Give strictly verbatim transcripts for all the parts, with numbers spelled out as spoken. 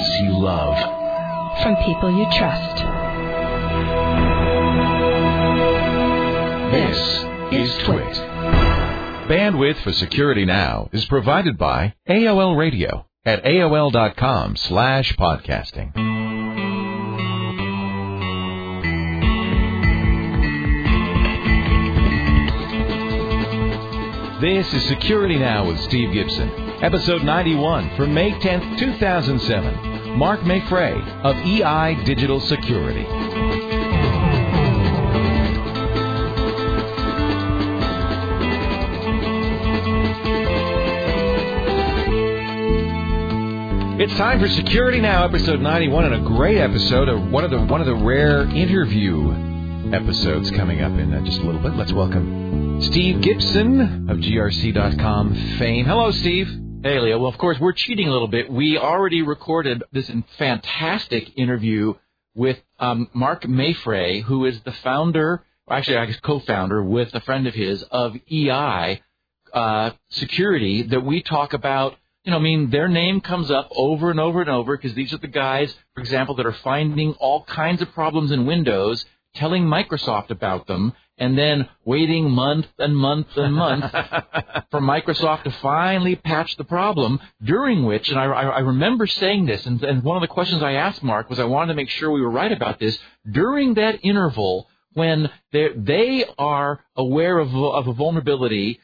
podcasts you love. From people you trust. This is Twit. Bandwidth for Security Now is provided by A O L Radio at A O L dot com slash podcasting. This is Security Now with Steve Gibson, episode ninety-one for May tenth, two thousand seven. Mark Mayfray of E I Digital Security. It's time for Security Now, episode ninety-one, and a great episode of one of the one of the rare interview episodes coming up in uh, just a little bit. Let's welcome Steve Gibson of G R C dot com fame. Hello, Steve. Hey, Leo. Well, of course, we're cheating a little bit. We already recorded this fantastic interview with um, Mark Mayfray, who is the founder, actually, I guess co-founder with a friend of his of E I uh, Security, that we talk about. You know, I mean, their name comes up over and over and over because these are the guys, for example, that are finding all kinds of problems in Windows, telling Microsoft about them, and then waiting month and month and month for Microsoft to finally patch the problem, during which, and I, I remember saying this, and, and one of the questions I asked Mark was I wanted to make sure we were right about this, during that interval when they are aware of, of a vulnerability,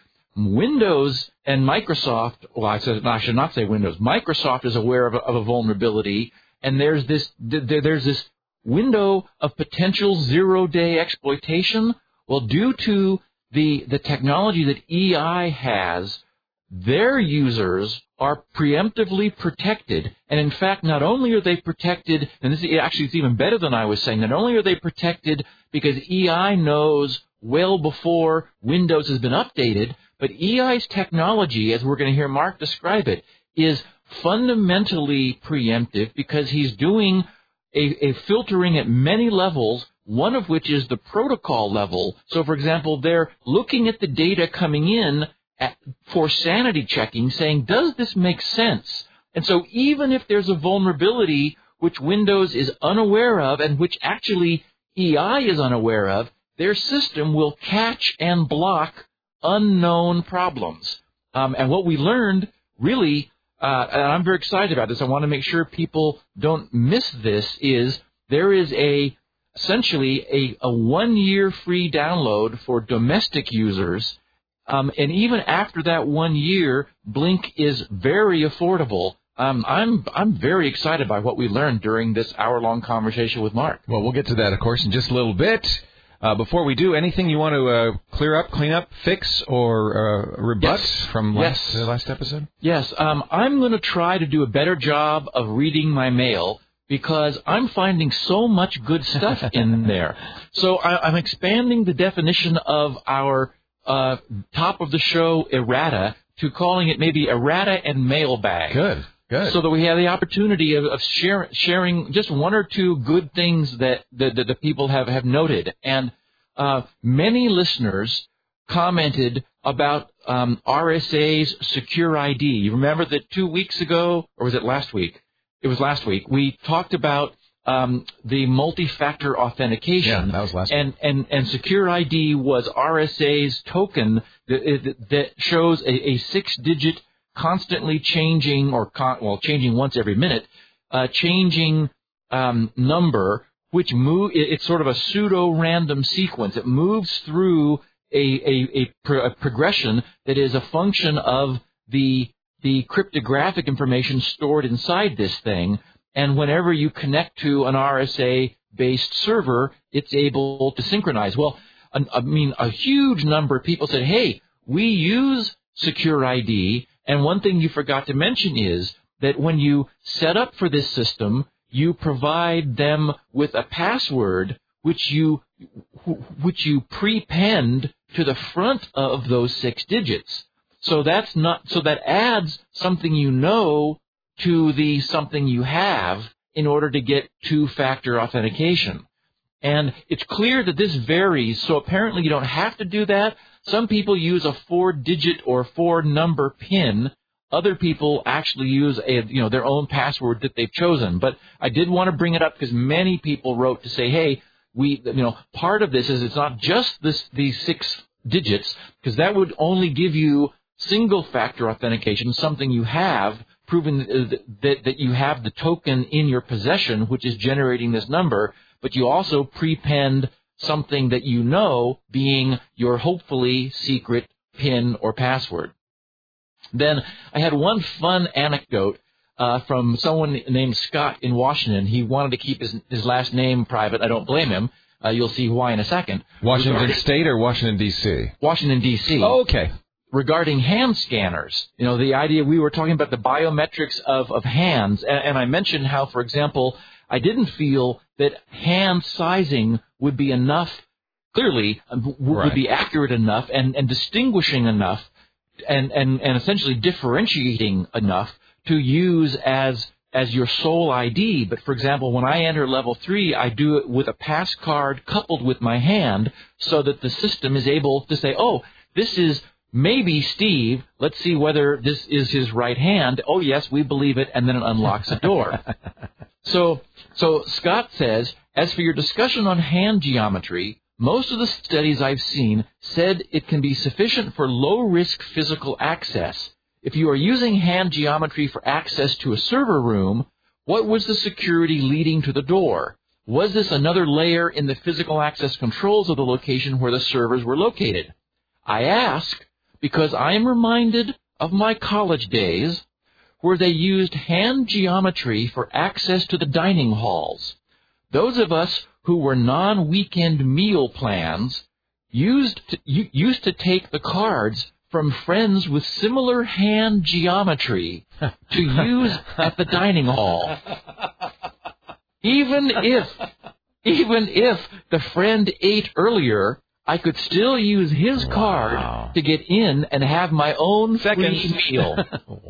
Windows and Microsoft, well, I, said, I should not say Windows, Microsoft is aware of a, of a vulnerability, and there's this, there's this window of potential zero-day exploitation. Well, due to the, the technology that E I has, their users are preemptively protected. And in fact, not only are they protected, and this is actually it's even better than I was saying, not only are they protected because E I knows well before Windows has been updated, but E I's technology, as we're going to hear Mark describe it, is fundamentally preemptive because he's doing a, a filtering at many levels, one of which is the protocol level. So, for example, they're looking at the data coming in at, for sanity checking, saying, does this make sense? And so even if there's a vulnerability which Windows is unaware of and which actually E I is unaware of, their system will catch and block unknown problems. Um, and what we learned really, uh, and I'm very excited about this, I want to make sure people don't miss this, is there is a essentially a, a one-year free download for domestic users. Um, and even after that one year, Blink is very affordable. Um, I'm I'm very excited by what we learned during this hour-long conversation with Mark. Well, we'll get to that, of course, in just a little bit. Uh, before we do, anything you want to uh, clear up, clean up, fix, or uh, rebut yes. from last, yes. uh, last episode? Yes. Um, I'm going to try to do a better job of reading my mail because I'm finding so much good stuff in there. So I, I'm expanding the definition of our uh, top of the show errata to calling it maybe errata and mailbag. Good. Good. So that we have the opportunity of, of share, sharing just one or two good things that the, the, the people have, have noted. And uh, many listeners commented about um, R S A's Secure I D. You remember that two weeks ago, or was it last week? It was last week. We talked about um, the multi-factor authentication. Yeah, that was last and, week. And, and Secure I D was R S A's token that, that shows a, a six-digit constantly changing, or con- well, changing once every minute, uh, changing um, number, which move. It, it's sort of a pseudo-random sequence. It moves through a, a, a, pro- a progression that is a function of the the cryptographic information stored inside this thing. And whenever you connect to an R S A-based server, it's able to synchronize. Well, I, I mean, a huge number of people said, "Hey, we use Secure I D." And one thing you forgot to mention is that when you set up for this system, you provide them with a password which you which you prepend to the front of those six digits. So that's not so that adds something you know to the something you have in order to get two-factor authentication. And it's clear that this varies, so apparently you don't have to do that. Some people use a four-digit or four-number PIN other people actually use a, you know, their own password that they've chosen. But I did want to bring it up because many people wrote to say, hey, we, you know, part of this is it's not just this, these six digits, because that would only give you single-factor authentication, something you have, proven that, that you have the token in your possession, which is generating this number, but you also prepend something that you know being your hopefully secret PIN or password. Then I had one fun anecdote uh, from someone named Scott in Washington. He wanted to keep his, his last name private. I don't blame him. Uh, you'll see why in a second. Washington Regarding, State or Washington, D C? Washington, D C. Oh, okay. Regarding hand scanners, you know, the idea we were talking about the biometrics of, of hands, and, and I mentioned how, for example, I didn't feel that hand sizing would be enough, clearly, w- right. would be accurate enough and, and distinguishing enough and, and, and essentially differentiating enough to use as as your sole I D. But, for example, when I enter level three, I do it with a pass card coupled with my hand so that the system is able to say, oh, this is maybe Steve. Let's see whether this is his right hand. Oh, yes, we believe it, and then it unlocks a door. so, so Scott says, as for your discussion on hand geometry, most of the studies I've seen said it can be sufficient for low-risk physical access. If you are using hand geometry for access to a server room, what was the security leading to the door? Was this another layer in the physical access controls of the location where the servers were located? I ask because I am reminded of my college days where they used hand geometry for access to the dining halls. Those of us who were non-weekend meal plans used to, used to take the cards from friends with similar hand geometry to use at the dining hall. Even if, even if the friend ate earlier, I could still use his wow. card to get in and have my own second meal.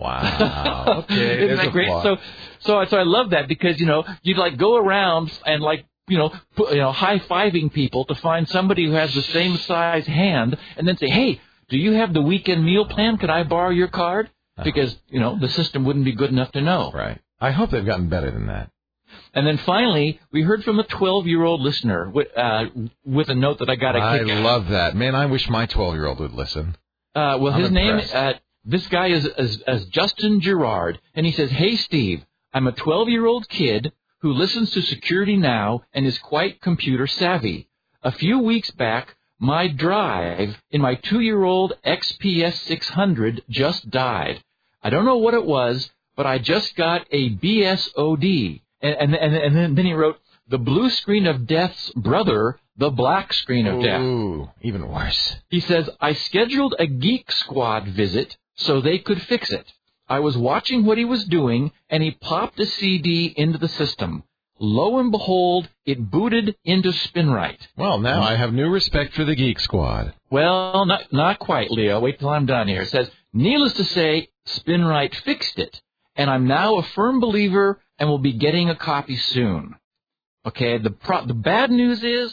Wow. Okay. Isn't that great? So, so, so I love that because, you know, you'd like go around and like, you know, put, you know, high-fiving people to find somebody who has the same size hand and then say, hey, do you have the weekend meal plan? Could I borrow your card? Because, you know, the system wouldn't be good enough to know. Right. I hope they've gotten better than that. And then finally, we heard from a twelve-year-old listener with, uh, with a note that I got a kick out. I love that. Man, I wish my twelve-year-old would listen. Uh, well, I'm his impressed. name, uh, this guy is, is, is Justin Gerard, and he says, hey, Steve, I'm a twelve-year-old kid who listens to Security Now and is quite computer savvy. A few weeks back, my drive in my two-year-old X P S six hundred just died. I don't know what it was, but I just got a B S O D. And, and, and, and then, then he wrote, the blue screen of death's brother, the black screen of death. Ooh, even worse. He says, I scheduled a Geek Squad visit so they could fix it. I was watching what he was doing, and he popped a C D into the system. Lo and behold, it booted into SpinRite. Well, now I have new respect for the Geek Squad. Well, not not quite, Leo. Wait till I'm done here. It says, needless to say, SpinRite fixed it, and I'm now a firm believer and will be getting a copy soon. Okay, the pro- the bad news is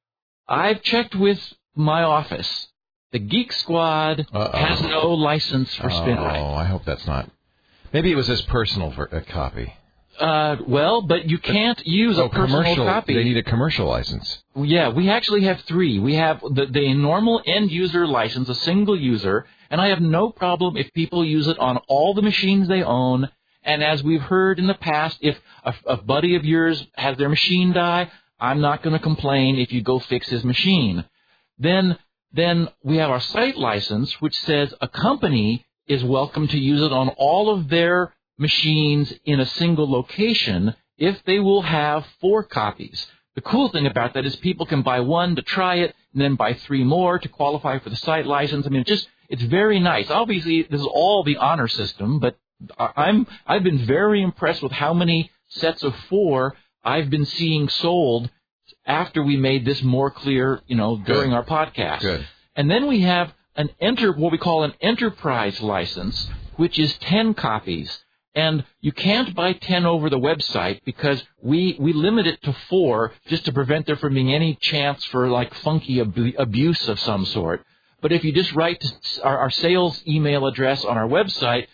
I've checked with my office. The Geek Squad Uh-oh. has no license for SpinRite. Oh, I hope that's not. Maybe it was his personal for a copy. Uh, well, but you can't use oh, a personal commercial, copy. They need a commercial license. Yeah, we actually have three. We have the, the normal end-user license, a single user, and I have no problem if people use it on all the machines they own. And as we've heard in the past, if a, a buddy of yours has their machine die, I'm not going to complain if you go fix his machine. Then, then we have our site license, which says a company is welcome to use it on all of their machines in a single location if they will have four copies. The cool thing about that is people can buy one to try it and then buy three more to qualify for the site license. I mean, it just it's very nice. Obviously, this is all the honor system, but I'm I've been very impressed with how many sets of four I've been seeing sold after we made this more clear, you know, during Good. our podcast. Good. And then we have an enter what we call an enterprise license, which is ten copies. And you can't buy ten over the website because we, we limit it to four just to prevent there from being any chance for like funky ab- abuse of some sort. But if you just write to our, our sales email address on our website,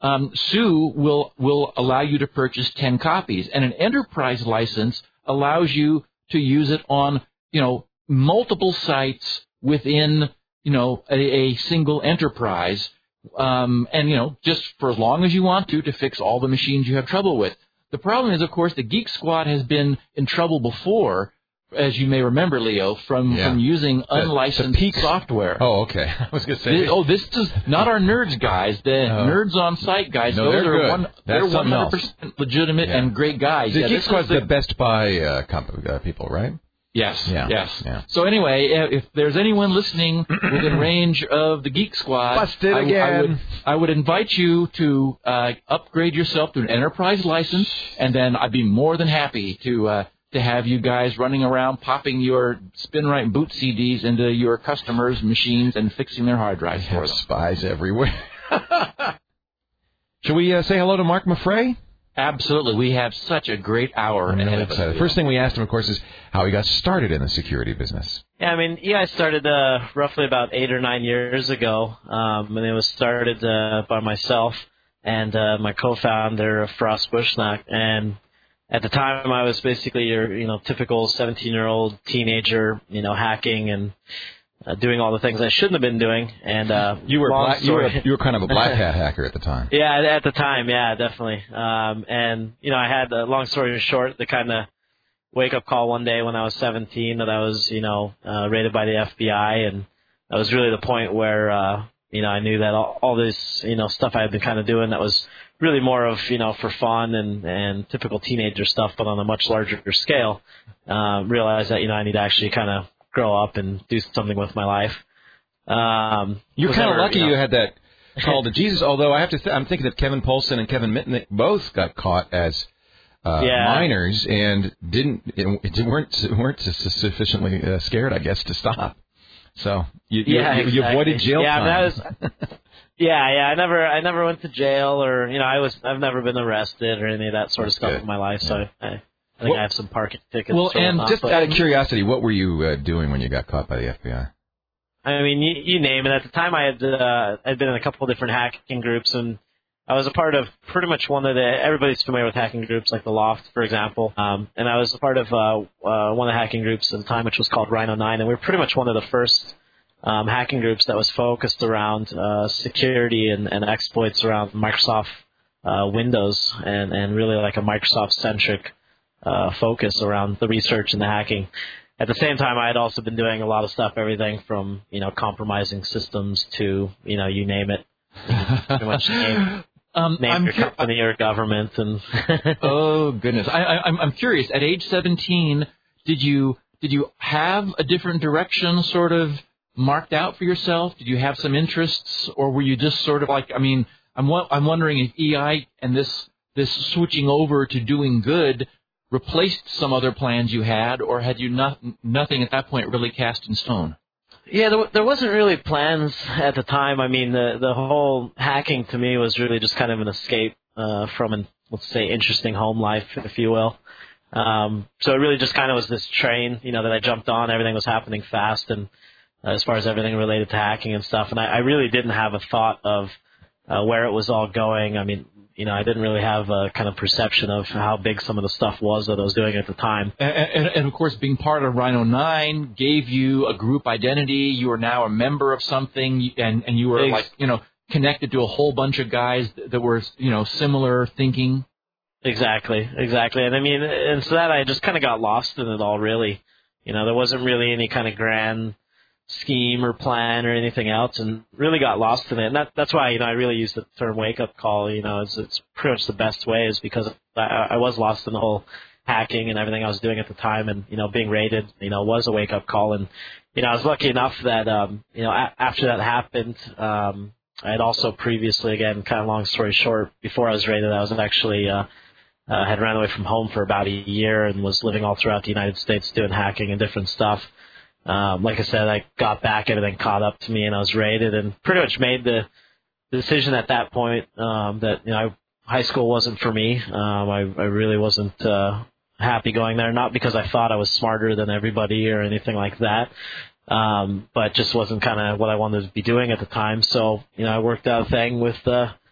um, Sue will will allow you to purchase ten copies, and an enterprise license allows you to use it on, you know, multiple sites within, you know, a, a single enterprise, um, and, you know, just for as long as you want to, to fix all the machines you have trouble with. The problem is, of course, the Geek Squad has been in trouble before, as you may remember, Leo, from, yeah. from using unlicensed the, the software. Oh, okay. I was going to say. This, oh, this is not our nerds guys. The uh, nerds on site guys. No, those they're are good. one. That's they're one hundred percent else. legitimate yeah. and great guys. The yeah, Geek Squad's the, the Best Buy uh, comp- uh, people, right? Yes, yeah. yes. Yeah. So anyway, if there's anyone listening within range of the Geek Squad, busted I, again. I would, I would invite you to uh, upgrade yourself to an enterprise license, and then I'd be more than happy to uh, to have you guys running around popping your SpinRite and Boot C Ds into your customers' machines and fixing their hard drives for them. Spies everywhere. Shall we uh, say hello to Mark Maffrey? Absolutely. We have such a great hour I'm ahead really of us. excited. The first thing we asked him, of course, is how he got started in the security business. Yeah, I mean, E I started uh, roughly about eight or nine years ago, um, and it was started uh, by myself and uh, my co-founder, Frost Bushnach. And at the time, I was basically your, you know, typical seventeen-year-old teenager, you know, hacking and Uh, doing all the things I shouldn't have been doing, and uh, you were long black, you were story. you were kind of a black hat hacker at the time. Yeah, at, at the time, yeah, definitely. Um, and you know, I had a long story short, the kind of wake up call one day when I was seventeen that I was, you know, uh, raided by the F B I, and that was really the point where uh, you know I knew that all, all this you know stuff I had been kind of doing that was really more of you know for fun and and typical teenager stuff, but on a much larger scale. Uh, realized that you know I need to actually kind of grow up and do something with my life. Um, You're kind of lucky you, know, you had that call to Jesus, although I have to th- I'm thinking that Kevin Polson and Kevin Mitnick both got caught as uh, yeah. minors and didn't it, weren't weren't sufficiently uh, scared, I guess, to stop. So you you, yeah, you, exactly. you avoided jail yeah, time. I mean, I was, yeah, yeah. I never I never went to jail or you know I was I've never been arrested or any of that sort That's of stuff good. in my life. Yeah. So I. I think well, I have some parking tickets. Well, and off, just but, out of curiosity, what were you uh, doing when you got caught by the F B I? I mean, you, you name it. At the time, I had uh, I'd been in a couple of different hacking groups, and I was a part of pretty much one of the. Everybody's familiar with hacking groups like the Loft, for example. Um, and I was a part of uh, uh, one of the hacking groups at the time, which was called Rhino nine, and we were pretty much one of the first um, hacking groups that was focused around uh, security and, and exploits around Microsoft uh, Windows, and, and really like a Microsoft-centric Uh, focus around the research and the hacking. At the same time, I had also been doing a lot of stuff, everything from, you know, compromising systems to, you know, you name it. Pretty much name, um, name I'm your cu- company or government. And oh, goodness. I, I, I'm, I'm curious. At age seventeen, did you did you have a different direction sort of marked out for yourself? Did you have some interests, or were you just sort of like, I mean, I'm I'm wondering if E I and this this switching over to doing good replaced some other plans you had, or had you not, nothing at that point really cast in stone? Yeah, there, there wasn't really plans at the time. I mean, the the whole hacking to me was really just kind of an escape uh, from an, let's say, interesting home life, if you will. Um, so it really just kind of was this train, you know, that I jumped on. Everything was happening fast, and uh, as far as everything related to hacking and stuff, and I, I really didn't have a thought of uh, where it was all going. I mean, you know, I didn't really have a kind of perception of how big some of the stuff was that I was doing at the time. And, and, and of course, being part of Rhino nine gave you a group identity. You are now a member of something, and, and you were, like, you know, connected to a whole bunch of guys that were, you know, similar thinking. Exactly, exactly. And I mean, and so that I just kind of got lost in it all, really. You know, there wasn't really any kind of grand scheme or plan or anything else, and really got lost in it. And that, that's why, you know, I really use the term wake-up call. You know, it's, it's pretty much the best way, is because I, I was lost in the whole hacking and everything I was doing at the time, and, you know, being raided, you know, was a wake-up call. And, you know, I was lucky enough that, um, you know, a- after that happened, um, I had also previously, again, kind of long story short, before I was raided, I was actually, uh, uh, had ran away from home for about a year and was living all throughout the United States doing hacking and different stuff. Um, like I said, I got back, everything caught up to me, and I was raided, and pretty much made the decision at that point um, that, you know, high school wasn't for me. Um, I, I really wasn't uh, happy going there, not because I thought I was smarter than everybody or anything like that, um, but just wasn't kind of what I wanted to be doing at the time. So, you know, I worked out a thing with uh,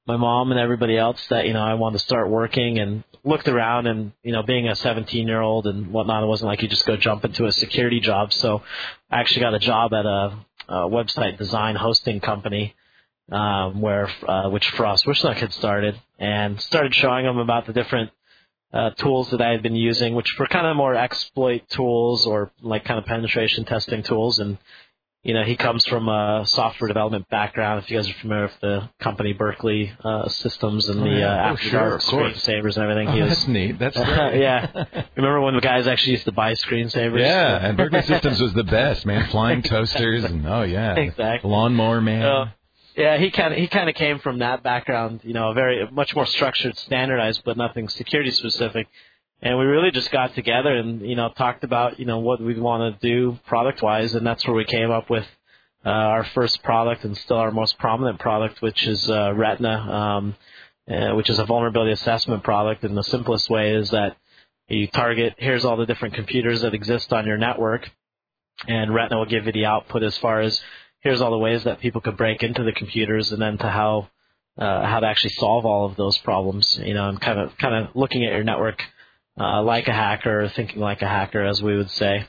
my mom and everybody else that, you know, I wanted to start working, and looked around, and, you know, being a seventeen-year-old and whatnot, it wasn't like you just go jump into a security job. So I actually got a job at a, a website design hosting company, um, where uh, which Frost Wishlock had started, and started showing them about the different uh, tools that I had been using, which were kind of more exploit tools or like kind of penetration testing tools. And you know, he comes from a software development background. If you guys are familiar with the company Berkeley uh, Systems and oh, the yeah. uh, oh, After sure, Dark screensavers and everything, oh, he was, that's neat. That's uh, great. yeah. Remember when the guys actually used to buy screensavers? Yeah, and Berkeley Systems was the best, man. Flying toasters and oh yeah, exactly. Lawnmower Man. So, yeah, he kind of he kind of came from that background. You know, very much more structured, standardized, but nothing security specific. And we really just got together and, you know, talked about, you know, what we'd want to do product-wise, and that's where we came up with uh, our first product and still our most prominent product, which is uh, Retina, um, uh, which is a vulnerability assessment product. And the simplest way is that you target, here's all the different computers that exist on your network, and Retina will give you the output as far as here's all the ways that people could break into the computers, and then to how uh, how to actually solve all of those problems. You know, and kind of kind of looking at your network Uh, like a hacker, thinking like a hacker, as we would say.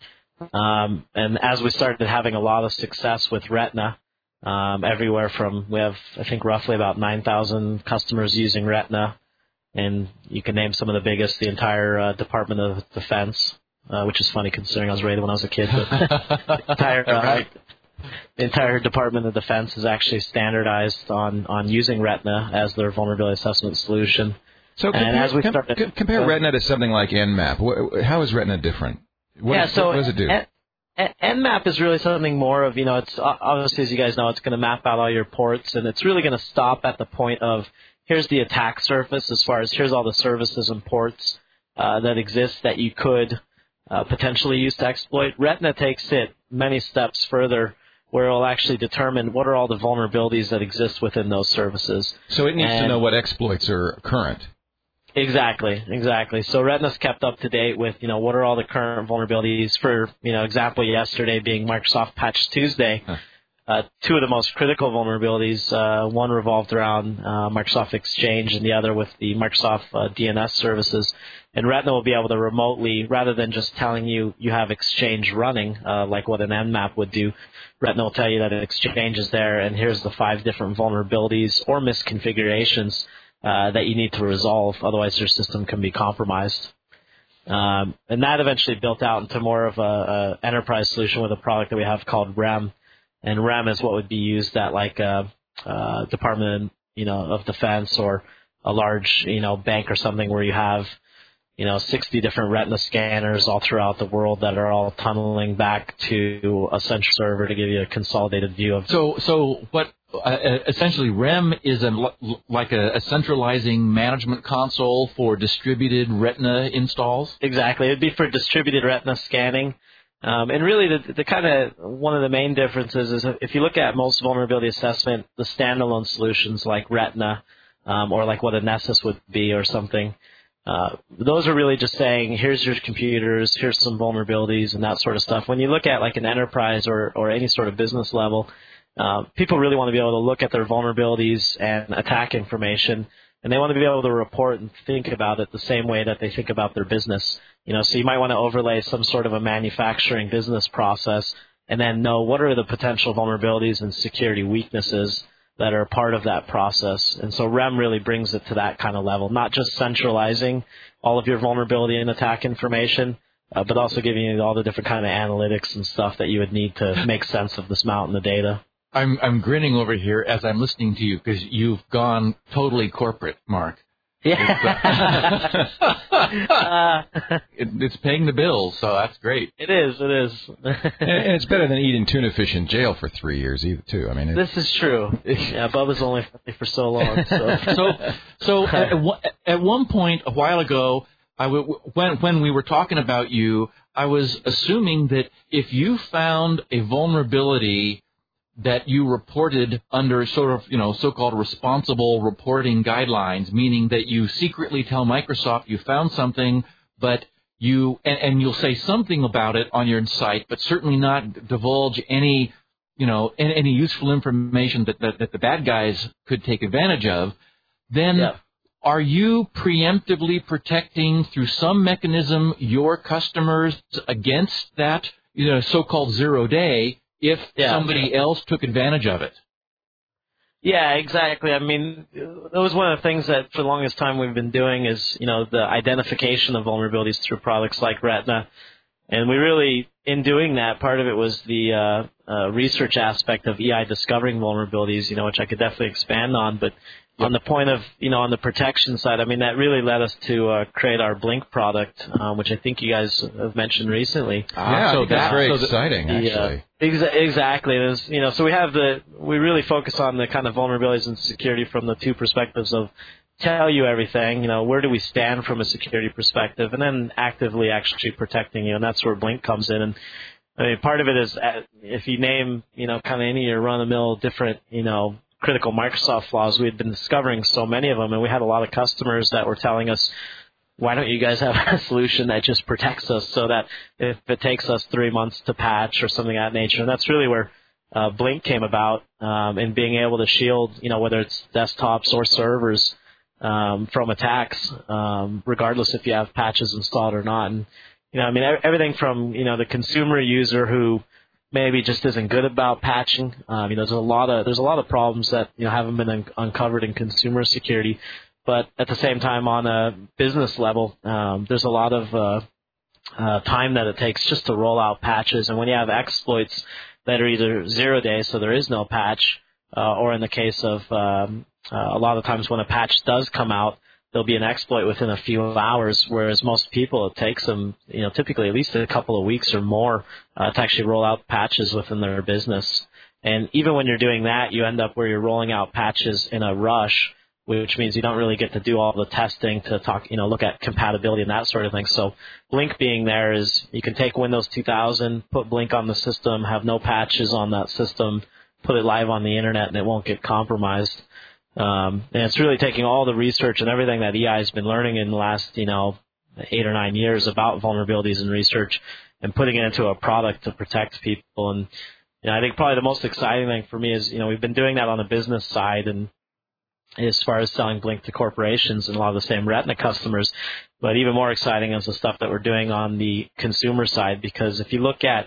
Um, and as we started having a lot of success with Retina, um, everywhere from, we have, I think, roughly about nine thousand customers using Retina, and you can name some of the biggest, the entire uh, Department of Defense, uh, which is funny considering I was rated when I was a kid. But the entire, uh, right. the entire Department of Defense is actually standardized on, on using Retina as their vulnerability assessment solution. So compare, and as we started, com- compare uh, Retina to something like Nmap. How is Retina different? What, yeah, so what does it do? N- Nmap is really something more of, you know, it's obviously, as you guys know, it's going to map out all your ports, and it's really going to stop at the point of here's the attack surface as far as here's all the services and ports uh, that exist that you could uh, potentially use to exploit. Retina takes it many steps further, where it will actually determine what are all the vulnerabilities that exist within those services. So it needs and to know what exploits are current. Exactly, exactly. So Retina's kept up to date with, you know, what are all the current vulnerabilities. For, you know, example, yesterday being Microsoft Patch Tuesday, huh. uh, two of the most critical vulnerabilities, uh, one revolved around uh, Microsoft Exchange and the other with the Microsoft uh, D N S services. And Retina will be able to remotely, rather than just telling you you have Exchange running, uh, like what an Nmap would do, Retina will tell you that an Exchange is there and here's the five different vulnerabilities or misconfigurations Uh, that you need to resolve, otherwise your system can be compromised. Um, and that eventually built out into more of a, a enterprise solution with a product that we have called REM. And REM is what would be used at like a, a Department, you know, of Defense or a large, you know, bank or something where you have, you know, sixty different Retina scanners all throughout the world that are all tunneling back to a central server to give you a consolidated view of. So, so what? Uh, essentially, REM is a, like a, a centralizing management console for distributed Retina installs? Exactly. It would be for distributed Retina scanning. Um, and really, the, the kind of one of the main differences is if you look at most vulnerability assessment, the standalone solutions like Retina um, or like what a Nessus would be or something, uh, those are really just saying, here's your computers, here's some vulnerabilities and that sort of stuff. When you look at like an enterprise or, or any sort of business level, Uh, people really want to be able to look at their vulnerabilities and attack information, and they want to be able to report and think about it the same way that they think about their business. You know, so you might want to overlay some sort of a manufacturing business process and then know what are the potential vulnerabilities and security weaknesses that are part of that process. And so REM really brings it to that kind of level, not just centralizing all of your vulnerability and attack information, uh, but also giving you all the different kind of analytics and stuff that you would need to make sense of this mountain of data. I'm I'm grinning over here as I'm listening to you because you've gone totally corporate, Mark. Yeah. uh, it, it's paying the bills, so that's great. It is, it is. And it's better than eating tuna fish in jail for three years, either, too. I mean, it, this is true. Yeah, Bubba's only for so long. So, so, so at, at one point a while ago, I w- when when we were talking about you, I was assuming that if you found a vulnerability that you reported under sort of, you know, so-called responsible reporting guidelines, meaning that you secretly tell Microsoft you found something, but you, and, and you'll say something about it on your site, but certainly not divulge any, you know, any, any useful information that, that, that the bad guys could take advantage of, then yeah. are you preemptively protecting through some mechanism your customers against that, you know, so-called zero day if yeah. somebody else took advantage of it? Yeah, exactly. I mean, that was one of the things that for the longest time we've been doing is, you know, the identification of vulnerabilities through products like Retina. And we really, in doing that, part of it was the uh, uh, research aspect of E I discovering vulnerabilities, you know, which I could definitely expand on. But yep. on the point of, you know, on the protection side, I mean, that really led us to uh, create our Blink product, um, which I think you guys have mentioned recently. Ah, yeah, so that's very so exciting, the, actually. Uh, exa- exactly. There's, you know, so we have the, we really focus on the kind of vulnerabilities and security from the two perspectives of tell you everything, you know, where do we stand from a security perspective, and then actively actually protecting you, and that's where Blink comes in. And I mean, part of it is uh, if you name, you know, kind of any of your run-of-the-mill different, you know, critical Microsoft flaws, we had been discovering so many of them, and we had a lot of customers that were telling us, why don't you guys have a solution that just protects us so that if it takes us three months to patch or something of that nature? And that's really where uh, Blink came about, um, in being able to shield, you know, whether it's desktops or servers, Um, from attacks, um, regardless if you have patches installed or not. And, you know, I mean, everything from, you know, the consumer user who maybe just isn't good about patching. Um, you know, there's a lot of, there's a lot of problems that, you know, haven't been un- uncovered in consumer security. But at the same time, on a business level, um, there's a lot of, uh, uh, time that it takes just to roll out patches. And when you have exploits that are either zero day, so there is no patch, uh, or in the case of, um, Uh, a lot of times when a patch does come out, there'll be an exploit within a few hours, whereas most people, it takes them, you know, typically at least a couple of weeks or more uh, to actually roll out patches within their business. And even when you're doing that, you end up where you're rolling out patches in a rush, which means you don't really get to do all the testing to talk, you know, look at compatibility and that sort of thing. So Blink being there is you can take Windows two thousand, put Blink on the system, have no patches on that system, put it live on the internet, and it won't get compromised. Um, and it's really taking all the research and everything that E I has been learning in the last, you know, eight or nine years about vulnerabilities and research and putting it into a product to protect people. And, you know, I think probably the most exciting thing for me is, you know, we've been doing that on the business side and as far as selling Blink to corporations and a lot of the same Retina customers. But even more exciting is the stuff that we're doing on the consumer side, because if you look at,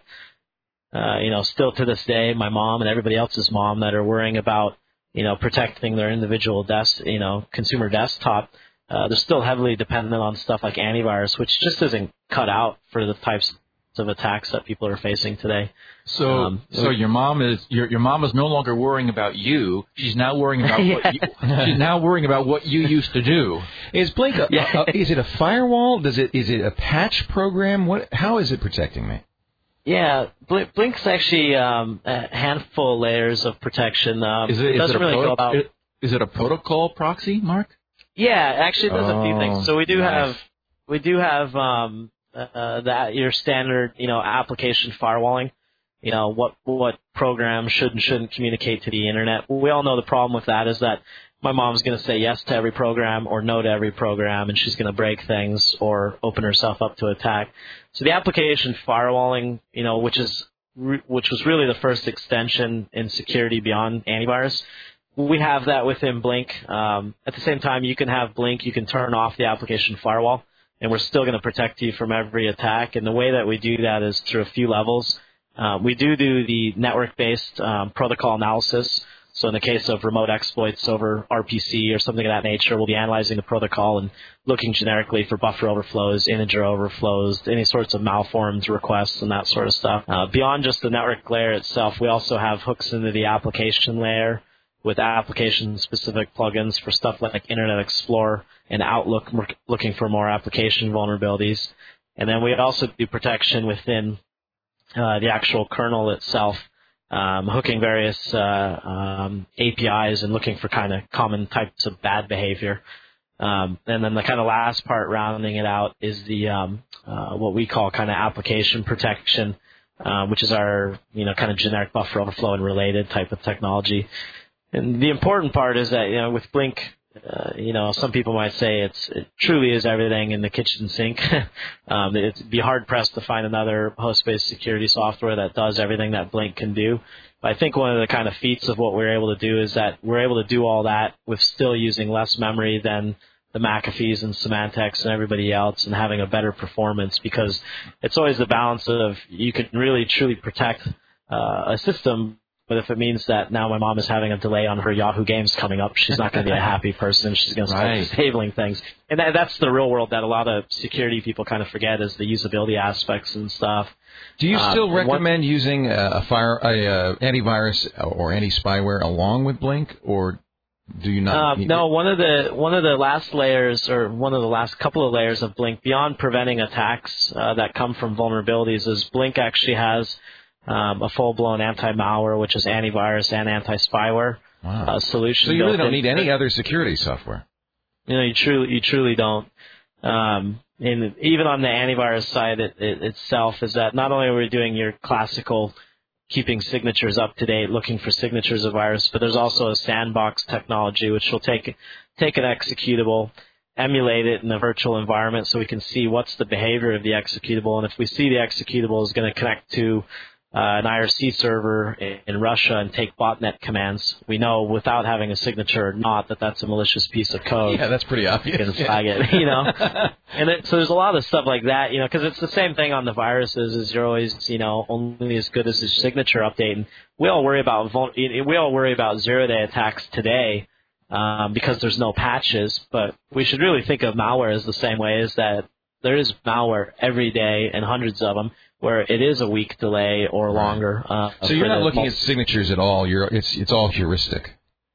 uh, you know, still to this day, my mom and everybody else's mom that are worrying about, you know, protecting their individual desk, you know, consumer desktop, uh, they're still heavily dependent on stuff like antivirus, which just isn't cut out for the types of attacks that people are facing today. So, um, so your mom is your your mom is no longer worrying about you. She's now worrying about yeah. what you, she's now worrying about what you used to do. Is Blink? A, yeah. a, is it a firewall? Does it? Is it a patch program? What? How is it protecting me? Yeah, Blink's actually um, a handful of layers of protection. Um, is it, it is doesn't it really proto- go about. Is it a protocol proxy, Mark? Yeah, actually, it does oh, a few things. So we do nice. have we do have um, uh, that your standard, you know, application firewalling. You know, what what programs should and shouldn't communicate to the internet. We all know the problem with that is that my mom's going to say yes to every program or no to every program, and she's going to break things or open herself up to attack. So the application firewalling, you know, which is re- which was really the first extension in security beyond antivirus, we have that within Blink. Um, at the same time, you can have Blink, you can turn off the application firewall, and we're still going to protect you from every attack. And the way that we do that is through a few levels. Uh, we do do the network-based um, protocol analysis. So in the case of remote exploits over R P C or something of that nature, we'll be analyzing the protocol and looking generically for buffer overflows, integer overflows, any sorts of malformed requests and that sort of stuff. Uh, beyond just the network layer itself, we also have hooks into the application layer with application-specific plugins for stuff like Internet Explorer and Outlook, we're looking for more application vulnerabilities. And then we also do protection within uh, the actual kernel itself. Um, hooking various uh, um, A P Is and looking for kind of common types of bad behavior. Um, and then the kind of last part rounding it out is the um, uh, what we call kind of application protection, uh, which is our, you know, kind of generic buffer overflow and related type of technology. And the important part is that, you know, with Blink, uh, you know, some people might say it's it truly is everything in the kitchen sink. um, it'd be hard pressed to find another host-based security software that does everything that Blink can do. But I think one of the kind of feats of what we're able to do is that we're able to do all that with still using less memory than the McAfees and Symantec's and everybody else, and having a better performance, because it's always the balance of you can really truly protect uh, a system. But if it means that now my mom is having a delay on her Yahoo Games coming up, she's not going to be a happy person. She's going to start Right. disabling things. And that, that's the real world that a lot of security people kind of forget, is the usability aspects and stuff. Do you still uh, recommend one, using a, a fire, a, uh antivirus or anti-spyware along with Blink, or do you not? Uh, no, one of the one of the last layers, or one of the last couple of layers of Blink, beyond preventing attacks uh, that come from vulnerabilities, is Blink actually has um, a full-blown anti-malware, which is antivirus and anti-spyware wow. uh, solution. So you really don't in. need any other security software. You know, you truly you truly don't. Um, and even on the antivirus side it, it itself, is that not only are we doing your classical keeping signatures up to date, looking for signatures of virus, but there's also a sandbox technology which will take take an executable, emulate it in a virtual environment so we can see what's the behavior of the executable. And if we see the executable is going to connect to uh, an I R C server in, in Russia and take botnet commands, we know without having a signature or not that that's a malicious piece of code. Yeah, that's pretty obvious. You can flag it, you know. And it, so there's a lot of stuff like that, you know, because it's the same thing on the viruses. Is you're always, you know, only as good as your signature update. And we all worry about vul- we all worry about zero day attacks today um, because there's no patches. But we should really think of malware as the same way, is that there is malware every day and hundreds of them, where it is a week delay or longer. Uh, so you're not looking mul- at signatures at all. You're it's it's all heuristic.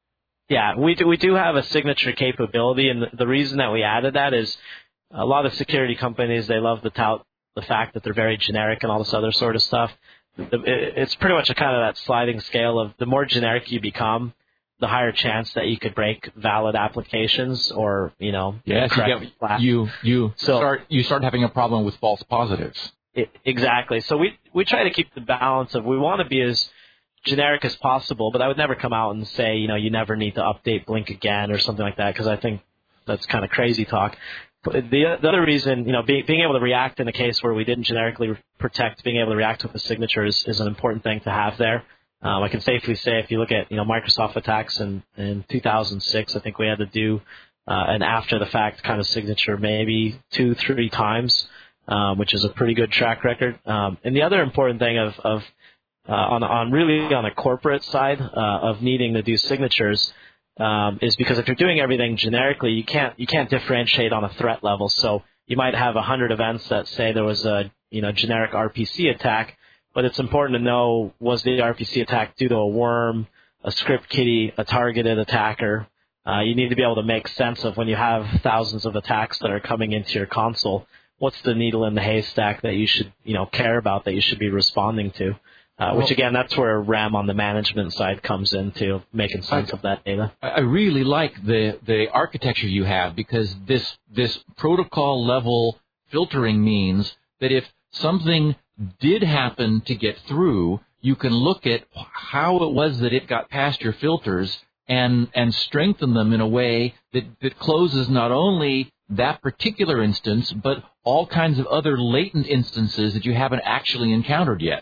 Yeah, we do, we do have a signature capability, and the, the reason that we added that is a lot of security companies, they love to tout the fact that they're very generic and all this other sort of stuff. The, it, it's pretty much a kind of that sliding scale of the more generic you become, the higher chance that you could break valid applications or, you know, yes, you, get, you you so, start you start having a problem with false positives. It, exactly. So we we try to keep the balance of, we want to be as generic as possible, but I would never come out and say, you know, you never need to update Blink again or something like that, because I think that's kind of crazy talk. But the, the other reason, you know, being, being able to react in a case where we didn't generically protect, being able to react with a signature is, is an important thing to have there. Um, I can safely say, if you look at, you know, Microsoft attacks in, in two thousand six, I think we had to do uh, an after-the-fact kind of signature maybe two, three times, um, which is a pretty good track record. Um, and the other important thing of, of uh, on, on really on a corporate side uh, of needing to do signatures um, is because if you're doing everything generically, you can't you can't differentiate on a threat level. So you might have a hundred events that say there was a you know generic R P C attack. But it's important to know, was the R P C attack due to a worm, a script kiddie, a targeted attacker? Uh, you need to be able to make sense of, when you have thousands of attacks that are coming into your console, what's the needle in the haystack that you should, you know, care about, that you should be responding to? Uh, which, again, that's where RAM on the management side comes into making sense I, of that data. I really like the, the architecture you have, because this this protocol level filtering means that if something did happen to get through, you can look at how it was that it got past your filters and and strengthen them in a way that, that closes not only that particular instance, but all kinds of other latent instances that you haven't actually encountered yet.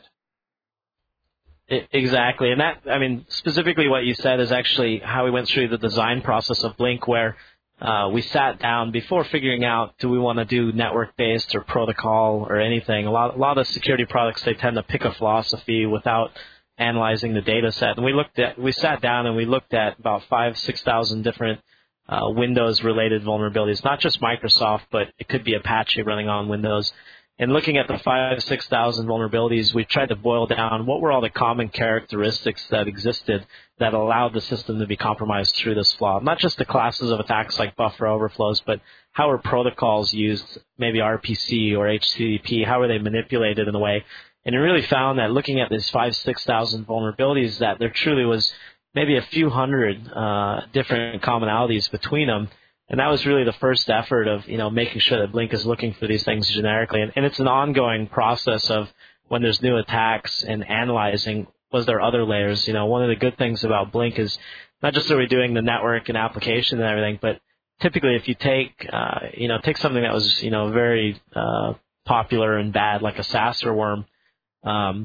It, exactly. And that, I mean, specifically what you said is actually how we went through the design process of Blink, where Uh, we sat down before figuring out, do we want to do network-based or protocol or anything. A lot, a lot of security products, they tend to pick a philosophy without analyzing the data set. And we looked at, we sat down and we looked at about five, six thousand different uh, Windows-related vulnerabilities. Not just Microsoft, but it could be Apache running on Windows. And looking at the five, six thousand vulnerabilities, we tried to boil down what were all the common characteristics that existed that allowed the system to be compromised through this flaw. Not just the classes of attacks like buffer overflows, but how are protocols used, maybe R P C or H T T P, how are they manipulated in a way? And it really found that looking at these five, six thousand vulnerabilities, that there truly was maybe a few hundred uh, different commonalities between them. And that was really the first effort of, you know, making sure that Blink is looking for these things generically. And, and it's an ongoing process of, when there's new attacks, and analyzing, was there other layers? You know, one of the good things about Blink is not just are we doing the network and application and everything, but typically if you take, uh, you know, take something that was, you know, very uh, popular and bad, like a Sasser worm, um,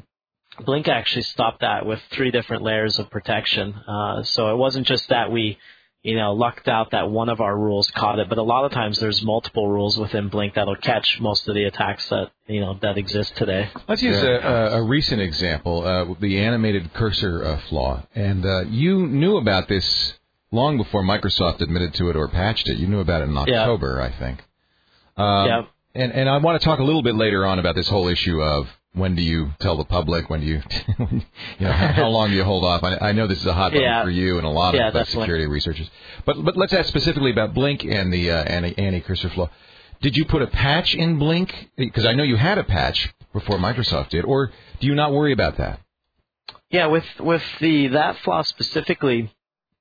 Blink actually stopped that with three different layers of protection. Uh, so it wasn't just that we, you know, lucked out that one of our rules caught it, but a lot of times there's multiple rules within Blink that'll catch most of the attacks that, you know, that exist today. Let's use a, a, a recent example, uh, the animated cursor uh, flaw. And uh, you knew about this long before Microsoft admitted to it or patched it. You knew about it in October, yeah. I think. Um, yeah. And, and I want to talk a little bit later on about this whole issue of when do you tell the public, when do you, you know, how long do you hold off? I, I know this is a hot button yeah. for you and a lot yeah, of uh, security researchers. But but let's ask specifically about Blink and the uh, anti, anti-cursor flaw. Did you put a patch in Blink? Because I know you had a patch before Microsoft did. Or do you not worry about that? Yeah, with with the that flaw specifically,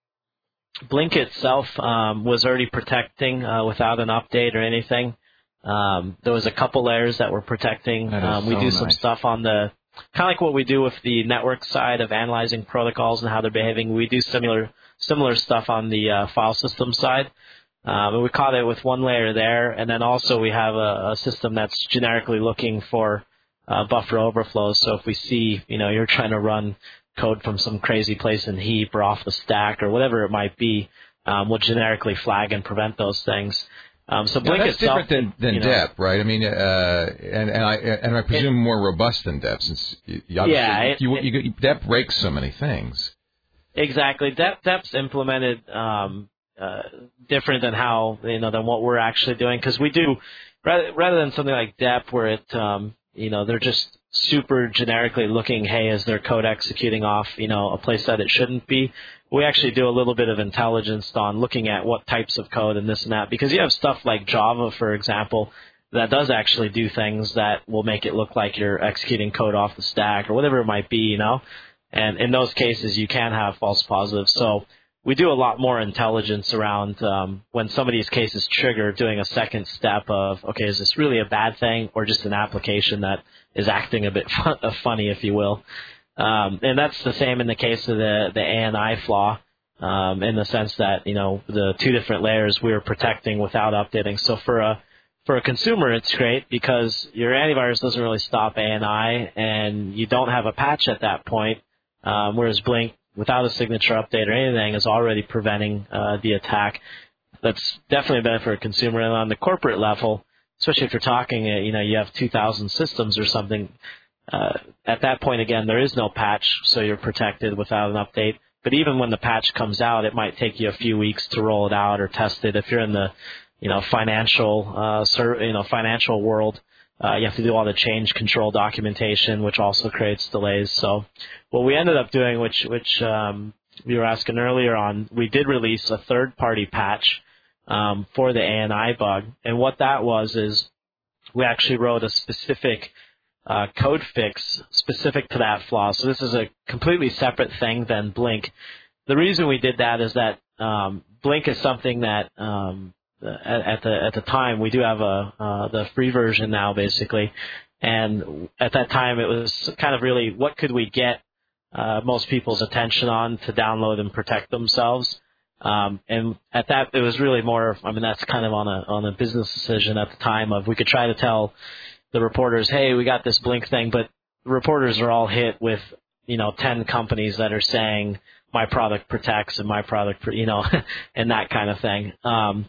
Blink itself um, was already protecting uh, without an update or anything. Um, there was a couple layers that were protecting. Um, we so do nice. some stuff on the, kind of like what we do with the network side of analyzing protocols and how they're behaving. We do similar similar stuff on the uh, file system side. Um, and we caught it with one layer there. And then also we have a, a system that's generically looking for uh, buffer overflows. So if we see, you know, you're trying to run code from some crazy place in heap or off the stack or whatever it might be, um, we'll generically flag and prevent those things. Um, so Blink now, that's itself, different than, than you know, D E P, right? I mean, uh, and and I and I presume it, more robust than D E P, since you, yeah, it, you, you, you, D E P breaks so many things. Exactly, D E P, D E P's implemented um, uh, different than how you know than what we're actually doing, because we do rather rather than something like D E P where it um, you know they're just super generically looking, hey, is their code executing off you know a place that it shouldn't be. We actually do a little bit of intelligence on looking at what types of code and this and that, because you have stuff like Java, for example, that does actually do things that will make it look like you're executing code off the stack or whatever it might be, you know. And in those cases, you can have false positives. So we do a lot more intelligence around um, when somebody's case is triggered, doing a second step of, okay, is this really a bad thing or just an application that is acting a bit fun- funny, if you will. Um, and that's the same in the case of the, the A N I flaw, um, in the sense that, you know, the two different layers we were protecting without updating. So for a, for a consumer, it's great because your antivirus doesn't really stop A N I and you don't have a patch at that point. Um, whereas Blink, without a signature update or anything, is already preventing, uh, the attack. That's definitely a benefit for a consumer. And on the corporate level, especially if you're talking, uh, you know, you have two thousand systems or something, Uh, at that point, again, there is no patch, so you're protected without an update. But even when the patch comes out, it might take you a few weeks to roll it out or test it. If you're in the, you know, financial, uh, ser- you know, financial world, uh, you have to do all the change control documentation, which also creates delays. So, what we ended up doing, which which um, you were asking earlier on, we did release a third-party patch um, for the A N I bug, and what that was is we actually wrote a specific Uh, code fix specific to that flaw. So this is a completely separate thing than Blink. The reason we did that is that um, Blink is something that um, at, at the at the time we do have a uh, the free version now basically, and at that time it was kind of really what could we get uh, most people's attention on to download and protect themselves. Um, and at that it was really more. I mean that's kind of on a on a business decision at the time of we could try to tell the reporters, hey, we got this Blink thing, but reporters are all hit with, you know, ten companies that are saying my product protects and my product, you know, and that kind of thing. Um,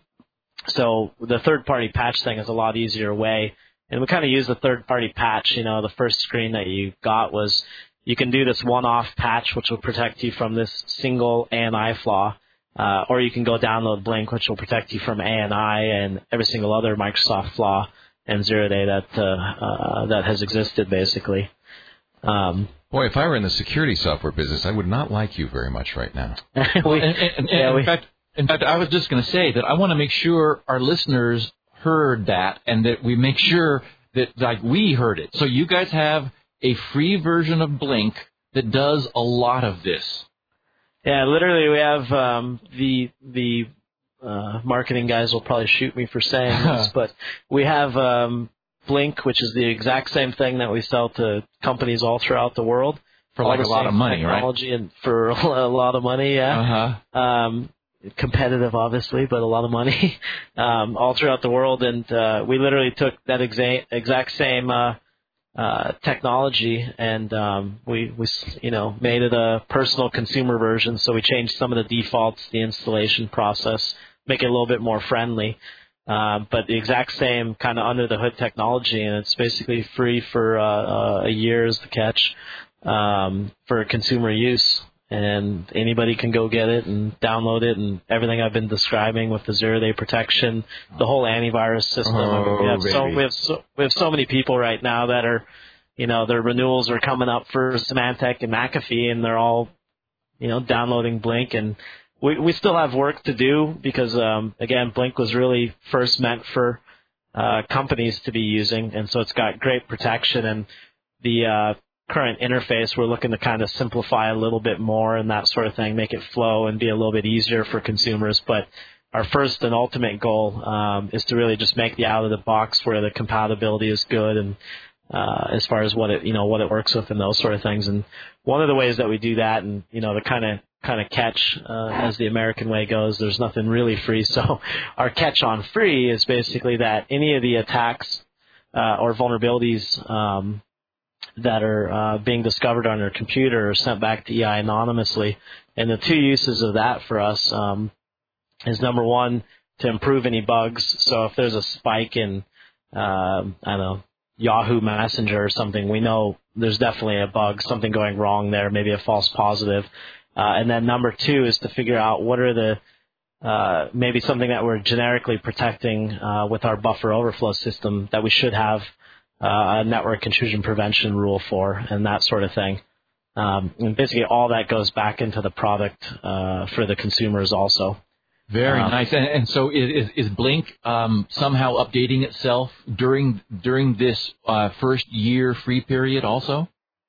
so the third-party patch thing is a lot easier way. And we kind of use the third-party patch. You know, the first screen that you got was you can do this one-off patch, which will protect you from this single A N I flaw. Uh, or you can go download Blink, which will protect you from A N I and every single other Microsoft flaw and zero day that uh, uh, that has existed, basically. Um, Boy, if I were in the security software business, I would not like you very much right now. well, and, and, and, yeah, in, we, fact, in fact, I was just going to say that I want to make sure our listeners heard that and that we make sure that like we heard it. So you guys have a free version of Blink that does a lot of this. Yeah, literally we have um, the the... Uh, marketing guys will probably shoot me for saying this, but we have um, Blink, which is the exact same thing that we sell to companies all throughout the world for like a lot of money, technology right? And for a lot of money, yeah. Uh-huh. Um, competitive, obviously, but a lot of money um, all throughout the world. And uh, we literally took that exa- exact same uh, uh, technology, and um, we, we, you know, made it a personal consumer version. So we changed some of the defaults, the installation process, make it a little bit more friendly. Uh, but the exact same kind of under the hood technology, and it's basically free for uh, uh, a year is the catch um, for consumer use. And anybody can go get it and download it, and everything I've been describing with the zero-day protection, the whole antivirus system. Oh, I mean, we have so baby. we have so we have so many people right now that are, you know, their renewals are coming up for Symantec and McAfee, and they're all, you know, downloading Blink. And we we still have work to do because um, again, Blink was really first meant for uh, companies to be using, and so it's got great protection. And the uh, current interface, we're looking to kind of simplify a little bit more and that sort of thing, make it flow and be a little bit easier for consumers. But our first and ultimate goal um, is to really just make the out of the box where the compatibility is good, and uh, as far as what it, you know, what it works with and those sort of things. And one of the ways that we do that, and you know, the kind of kind of catch, uh, as the American way goes, there's nothing really free. So our catch on free is basically that any of the attacks uh, or vulnerabilities um, that are uh, being discovered on your computer are sent back to E I anonymously. And the two uses of that for us um, is, number one, to improve any bugs. So if there's a spike in, uh, I don't know, Yahoo Messenger or something, we know there's definitely a bug, something going wrong there, maybe a false positive. Uh, and then number two is to figure out what are the uh, maybe something that we're generically protecting uh, with our buffer overflow system that we should have Uh, a network intrusion prevention rule for, and that sort of thing. Um, and basically all that goes back into the product uh, for the consumers also. Very um, nice. And, and so is, is Blink um, somehow updating itself during during this uh, first year free period also?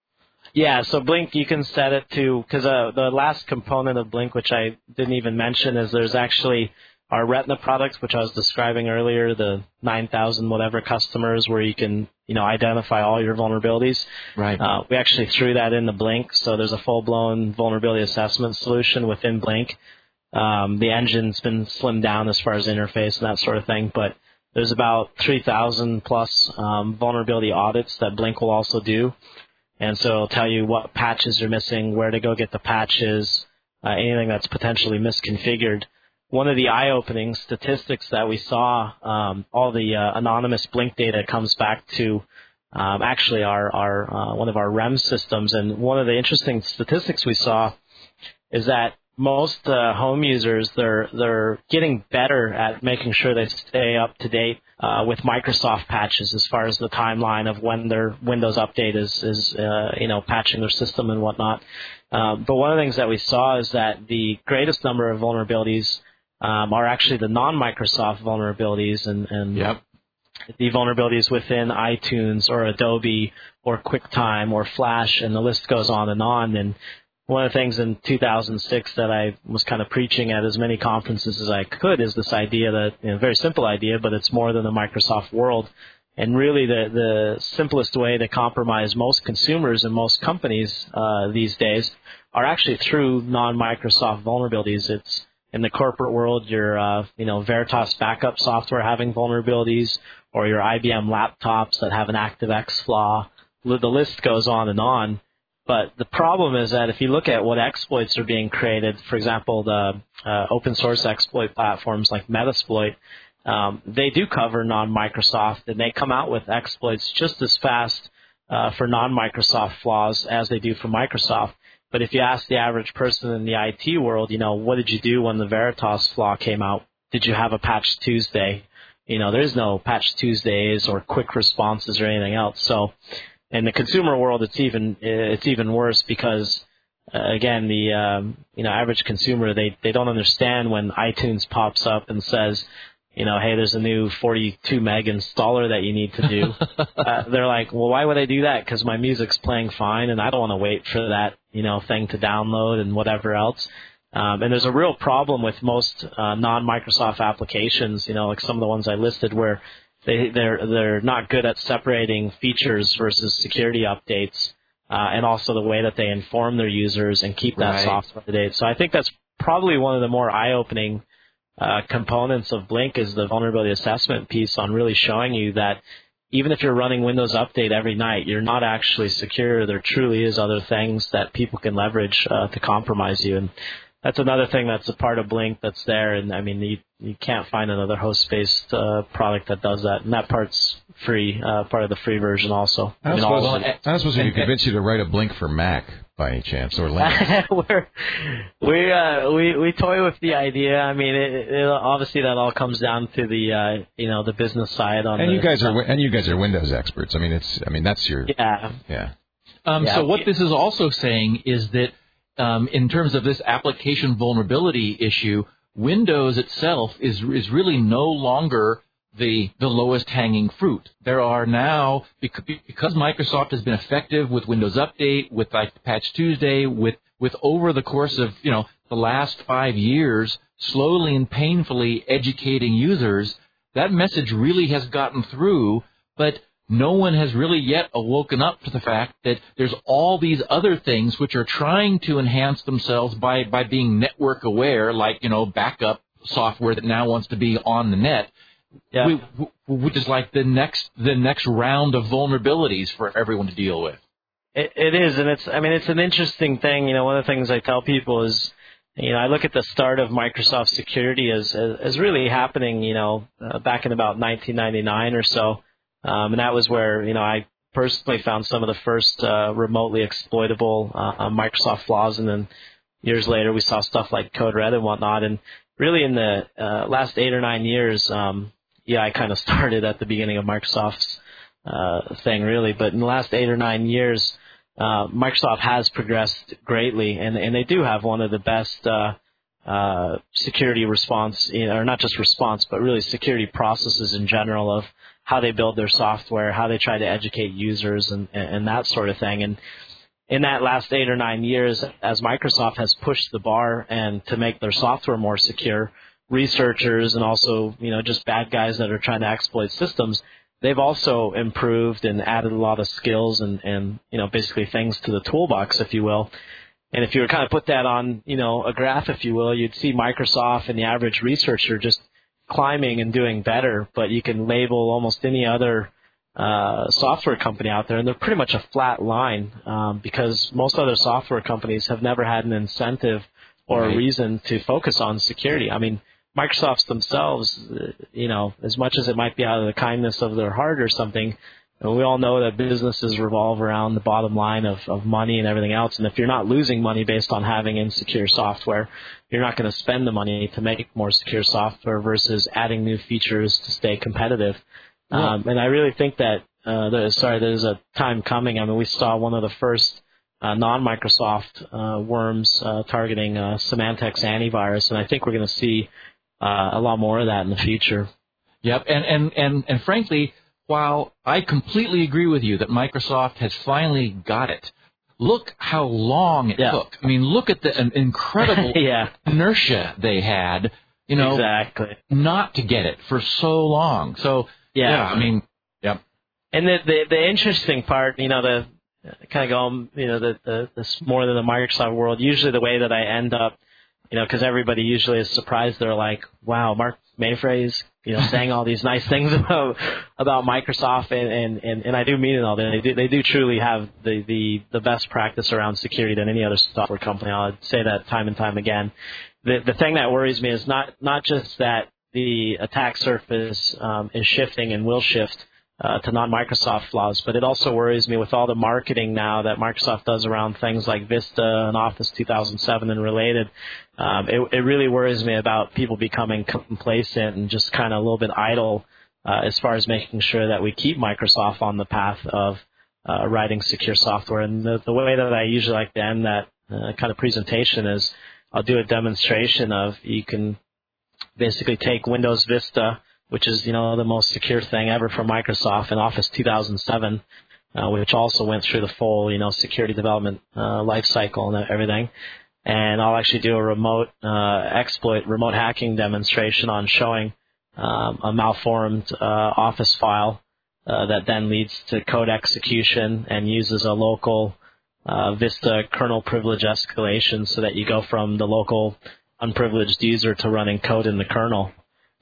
Yeah, so Blink, you can set it to, because uh, the last component of Blink, which I didn't even mention, is there's actually our Retina products, which I was describing earlier, the nine thousand whatever customers where you can, you know, identify all your vulnerabilities. Right. Uh, we actually threw that into Blink, so there's a full-blown vulnerability assessment solution within Blink. Um, the engine's been slimmed down as far as interface and that sort of thing, but there's about three thousand plus um, vulnerability audits that Blink will also do. And so it'll tell you what patches are missing, where to go get the patches, uh, anything that's potentially misconfigured. One of the eye-opening statistics that we saw, um, all the uh, anonymous Blink data comes back to um, actually our, our uh, one of our R E M systems. And one of the interesting statistics we saw is that most uh, home users, they're they're getting better at making sure they stay up to date uh, with Microsoft patches as far as the timeline of when their Windows update is is uh, you know patching their system and whatnot. Uh, but one of the things that we saw is that the greatest number of vulnerabilities Um, are actually the non-Microsoft vulnerabilities and, and yep. the vulnerabilities within iTunes or Adobe or QuickTime or Flash, and the list goes on and on. And one of the things in two thousand six that I was kind of preaching at as many conferences as I could is this idea that, you know, very simple idea, but it's more than the Microsoft world. And really the, the simplest way to compromise most consumers and most companies uh, these days are actually through non-Microsoft vulnerabilities. It's in the corporate world, your uh, you know Veritas backup software having vulnerabilities, or your I B M laptops that have an ActiveX flaw. The list goes on and on. But the problem is that if you look at what exploits are being created, for example, the uh, open source exploit platforms like Metasploit, um, they do cover non-Microsoft, and they come out with exploits just as fast uh, for non-Microsoft flaws as they do for Microsoft. But if you ask the average person in the I T world, you know, what did you do when the Veritas flaw came out? Did you have a Patch Tuesday? You know, there's no Patch Tuesdays or quick responses or anything else. So in the consumer world, it's even it's even worse because, uh, again, the um, you know average consumer, they, they don't understand when iTunes pops up and says, you know, hey, there's a new forty-two meg installer that you need to do. uh, they're like, well, why would I do that? Because my music's playing fine, and I don't want to wait for that, you know, thing to download and whatever else. Um, and there's a real problem with most uh, non-Microsoft applications, you know, like some of the ones I listed, where they, they're they're not good at separating features versus security updates, uh, and also the way that they inform their users and keep that right. software up to date. So I think that's probably one of the more eye-opening Uh, components of Blink is the vulnerability assessment piece on really showing you that even if you're running Windows Update every night, you're not actually secure. There truly is other things that people can leverage uh, to compromise you. And that's another thing that's a part of Blink that's there. And I mean, you, you can't find another host-based uh, product that does that. And that part's free, uh, part of the free version also. I don't suppose, I don't suppose we could convince you to write a Blink for Mac by any chance, or Linux. We're, we uh, we we toy with the idea. I mean, it, it, obviously that all comes down to the uh, you know the business side on. And the, you guys are and you guys are Windows experts. I mean, it's I mean that's your yeah yeah. Um, yeah. So what this is also saying is that um, in terms of this application vulnerability issue, Windows itself is is really no longer the the lowest hanging fruit. There are now, because Microsoft has been effective with Windows Update, with like Patch Tuesday, with with over the course of, you know, the last five years, slowly and painfully educating users, that message really has gotten through, but no one has really yet awoken up to the fact that there's all these other things which are trying to enhance themselves by, by being network aware, like, you know, backup software that now wants to be on the net. Yeah. We, which is like the next the next round of vulnerabilities for everyone to deal with. It, it is, and it's I mean it's an interesting thing. You know, one of the things I tell people is, you know, I look at the start of Microsoft security as as, as really happening, you know, uh, back in about nineteen ninety-nine or so, um, and that was where, you know, I personally found some of the first uh, remotely exploitable uh, Microsoft flaws, and then years later we saw stuff like Code Red and whatnot, and really in the uh, last eight or nine years. Um, Yeah, I kind of started at the beginning of Microsoft's uh, thing, really. But in the last eight or nine years, uh, Microsoft has progressed greatly, and, and they do have one of the best uh, uh, security response, you know, or not just response, but really security processes in general of how they build their software, how they try to educate users, and, and that sort of thing. And in that last eight or nine years, as Microsoft has pushed the bar and to make their software more secure, researchers and also, you know, just bad guys that are trying to exploit systems, they've also improved and added a lot of skills and, and, you know, basically things to the toolbox, if you will. And if you were kind of put that on, you know, a graph, if you will, you'd see Microsoft and the average researcher just climbing and doing better, but you can label almost any other uh, software company out there, and they're pretty much a flat line um, because most other software companies have never had an incentive or right. a reason to focus on security. I mean, Microsoft themselves, you know, as much as it might be out of the kindness of their heart or something, and we all know that businesses revolve around the bottom line of, of money and everything else. And if you're not losing money based on having insecure software, you're not going to spend the money to make more secure software versus adding new features to stay competitive. Yeah. Um, and I really think that, uh, there's, sorry, there's a time coming. I mean, we saw one of the first uh, non-Microsoft uh, worms uh, targeting uh, Symantec's antivirus, and I think we're going to see Uh, a lot more of that in the future. Yep, and, and, and, and frankly, while I completely agree with you that Microsoft has finally got it, look how long it yeah. took. I mean, look at the an incredible yeah. inertia they had, you know, exactly. not to get it for so long. So, yeah, yeah I mean, yep. And the, the the interesting part, you know, the kind of go, you know, the, the, the more than the Microsoft world, usually the way that I end up, you know, because everybody usually is surprised. They're like, wow, Mark Mayfrey is, you know, saying all these nice things about about Microsoft, and, and, and, and I do mean it all. They do they do truly have the, the, the best practice around security than any other software company. I'll say that time and time again. The the thing that worries me is not, not just that the attack surface um, is shifting and will shift uh, to non-Microsoft flaws, but it also worries me with all the marketing now that Microsoft does around things like Vista and Office two thousand seven and related. Um, it, it really worries me about people becoming complacent and just kind of a little bit idle uh, as far as making sure that we keep Microsoft on the path of uh, writing secure software. And the, the way that I usually like to end that uh, kind of presentation is I'll do a demonstration of you can basically take Windows Vista, which is, you know, the most secure thing ever from Microsoft, and Office two thousand seven, uh, which also went through the full, you know, security development uh, life cycle and everything. And I'll actually do a remote uh, exploit, remote hacking demonstration on showing um, a malformed uh, Office file uh, that then leads to code execution and uses a local uh, Vista kernel privilege escalation so that you go from the local unprivileged user to running code in the kernel.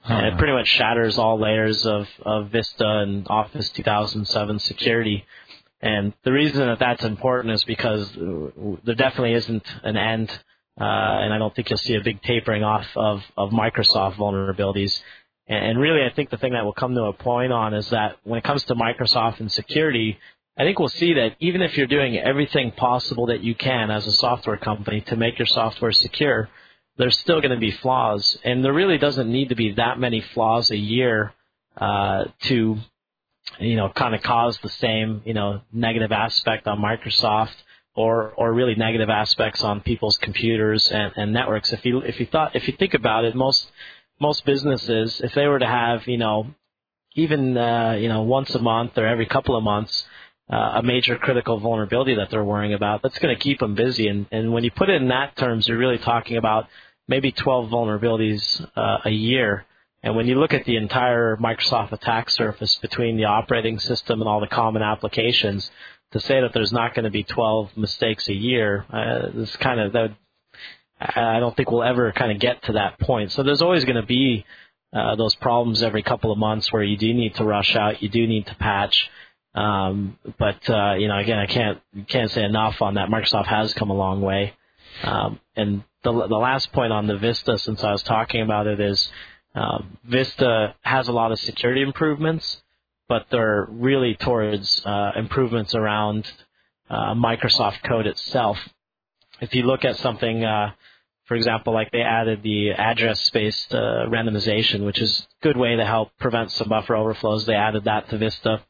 Huh. And it pretty much shatters all layers of, of Vista and Office two thousand seven security. And the reason that that's important is because there definitely isn't an end, uh, and I don't think you'll see a big tapering off of, of Microsoft vulnerabilities. And really, I think the thing that will come to a point on is that when it comes to Microsoft and security, I think we'll see that even if you're doing everything possible that you can as a software company to make your software secure, there's still going to be flaws. And there really doesn't need to be that many flaws a year uh, to, you know, kind of cause the same, you know, negative aspect on Microsoft or or really negative aspects on people's computers and, and networks. If you if you thought if you think about it, most most businesses, if they were to have, you know, even uh, you know once a month or every couple of months, uh, a major critical vulnerability that they're worrying about, that's going to keep them busy. And and when you put it in that terms, you're really talking about maybe twelve vulnerabilities uh, a year. And when you look at the entire Microsoft attack surface between the operating system and all the common applications, to say that there's not going to be twelve mistakes a year, uh, this kind of that would, I don't think we'll ever kind of get to that point. So there's always going to be uh, those problems every couple of months where you do need to rush out, you do need to patch. Um, but uh, you know, again, I can't can't say enough on that. Microsoft has come a long way. Um, and the the last point on the Vista, since I was talking about it, is Uh, Vista has a lot of security improvements, but they're really towards uh, improvements around uh, Microsoft code itself. If you look at something, uh, for example, like they added the address-based uh, randomization, which is a good way to help prevent some buffer overflows. They added that to Vista.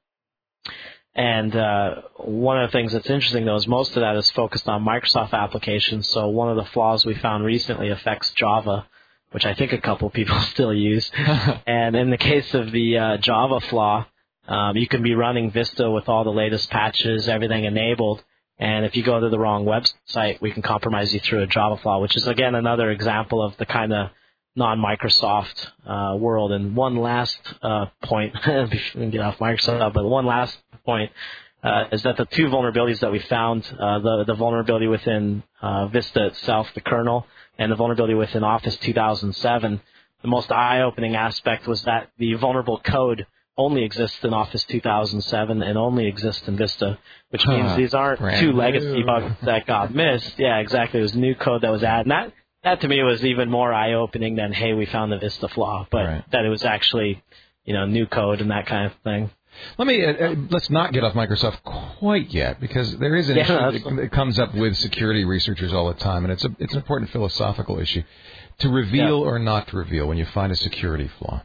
And uh, one of the things that's interesting, though, is most of that is focused on Microsoft applications. So one of the flaws we found recently affects Java, which I think a couple people still use. And in the case of the uh, Java flaw, um, you can be running Vista with all the latest patches, everything enabled, and if you go to the wrong website, we can compromise you through a Java flaw, which is, again, another example of the kind of non-Microsoft uh, world. And one last uh, point, before we get off Microsoft, but one last point uh, is that the two vulnerabilities that we found, uh, the, the vulnerability within uh, Vista itself, the kernel, and the vulnerability within Office two thousand seven, the most eye-opening aspect was that the vulnerable code only exists in Office two thousand seven and only exists in Vista, which means huh, these aren't two legacy new. bugs that got missed. Yeah, exactly. It was new code that was added. And that, that to me was even more eye-opening than, hey, we found the Vista flaw, but right. that it was actually, you know, new code and that kind of thing. Let me uh, uh, let's not get off Microsoft quite yet, because there is an yeah, issue that, that comes up with security researchers all the time, and it's a it's an important philosophical issue to reveal yeah. or not to reveal when you find a security flaw.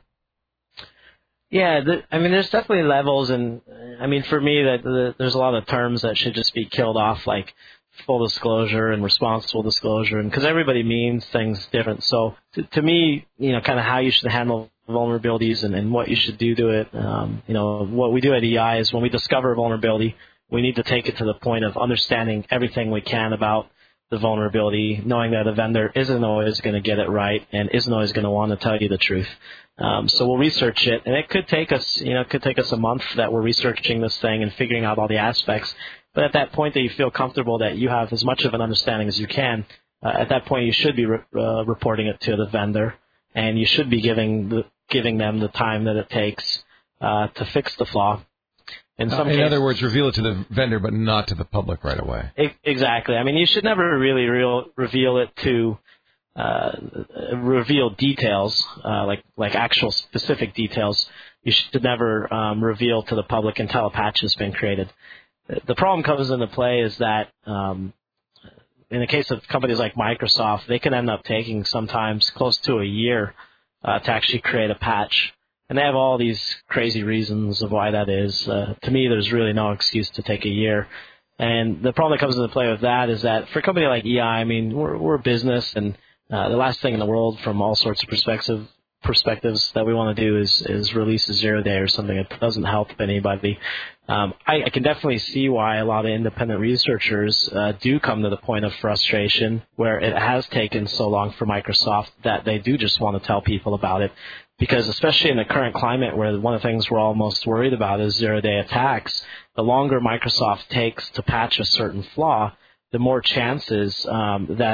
Yeah, the, I mean, there's definitely levels, and I mean, for me, that the, there's a lot of terms that should just be killed off, like full disclosure and responsible disclosure, and because everybody means things different. So to, to me, you know, kind of how you should handle vulnerabilities and, and what you should do to it. Um, you know, what we do at E I is when we discover a vulnerability, we need to take it to the point of understanding everything we can about the vulnerability, knowing that a vendor isn't always going to get it right and isn't always going to want to tell you the truth. Um, so we'll research it, and it could take us, you know, it could take us a month that we're researching this thing and figuring out all the aspects. But at that point that you feel comfortable that you have as much of an understanding as you can, uh, at that point you should be re- uh, reporting it to the vendor, and you should be giving the, giving them the time that it takes uh, to fix the flaw. In, some uh, in cases, other words, reveal it to the vendor, but not to the public right away. Exactly. I mean, you should never really real, reveal it to uh, reveal details, uh, like like actual specific details. You should never um, reveal to the public until a patch has been created. The problem comes into play is that um, in the case of companies like Microsoft, they can end up taking sometimes close to a year uh, to actually create a patch. And they have all these crazy reasons of why that is. Uh, to me, there's really no excuse to take a year. And the problem that comes into play with that is that for a company like E I, I mean, we're, we're a business, and uh, the last thing in the world from all sorts of perspective, perspectives that we want to do is, is release a zero day or something that doesn't help anybody. Um, I, I can definitely see why a lot of independent researchers uh, do come to the point of frustration where it has taken so long for Microsoft that they do just want to tell people about it. Because especially in the current climate where one of the things we're all most worried about is zero-day attacks, the longer Microsoft takes to patch a certain flaw, the more chances um, that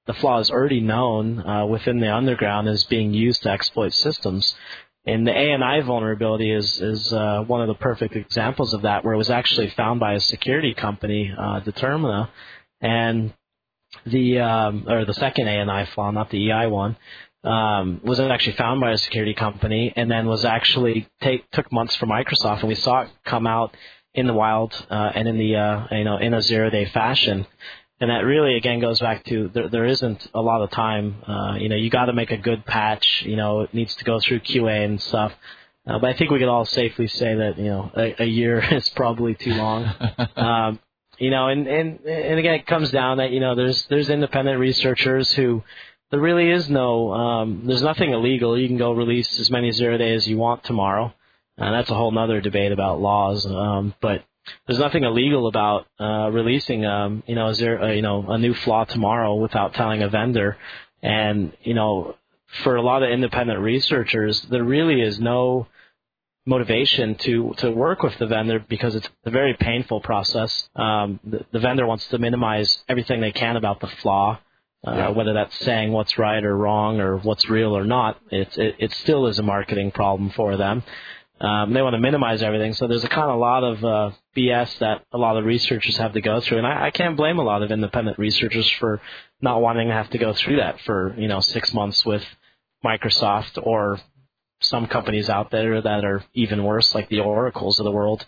the flaw is already known uh, within the underground is being used to exploit systems. And the A N I vulnerability is is uh, one of the perfect examples of that, where it was actually found by a security company, uh, Determina, and the um, or the second A N I flaw, not the E I one, um, was actually found by a security company, and then was actually take took months for Microsoft, and we saw it come out in the wild uh, and in the uh, you know in a zero day fashion. And that really, again, goes back to there, there isn't a lot of time. Uh, you know, you got to make a good patch. You know, it needs to go through Q A and stuff. Uh, but I think we could all safely say that, you know, a, a year is probably too long. um, you know, and, and, and again, it comes down that, you know, there's there's independent researchers who there really is no, um, there's nothing illegal. You can go release as many zero days as you want tomorrow. And that's a whole nother debate about laws. Um, but there's nothing illegal about uh, releasing, um, you know, a zero, uh, you know, a new flaw tomorrow without telling a vendor. And you know, for a lot of independent researchers, there really is no motivation to to work with the vendor because it's a very painful process. Um, the, the vendor wants to minimize everything they can about the flaw, uh, yeah. whether that's saying what's right or wrong or what's real or not. It it, it still is a marketing problem for them. Um, they want to minimize everything, so there's a kind of lot of uh, B S that a lot of researchers have to go through, and I, I can't blame a lot of independent researchers for not wanting to have to go through that for you know six months with Microsoft or some companies out there that are even worse, like the Oracles of the world.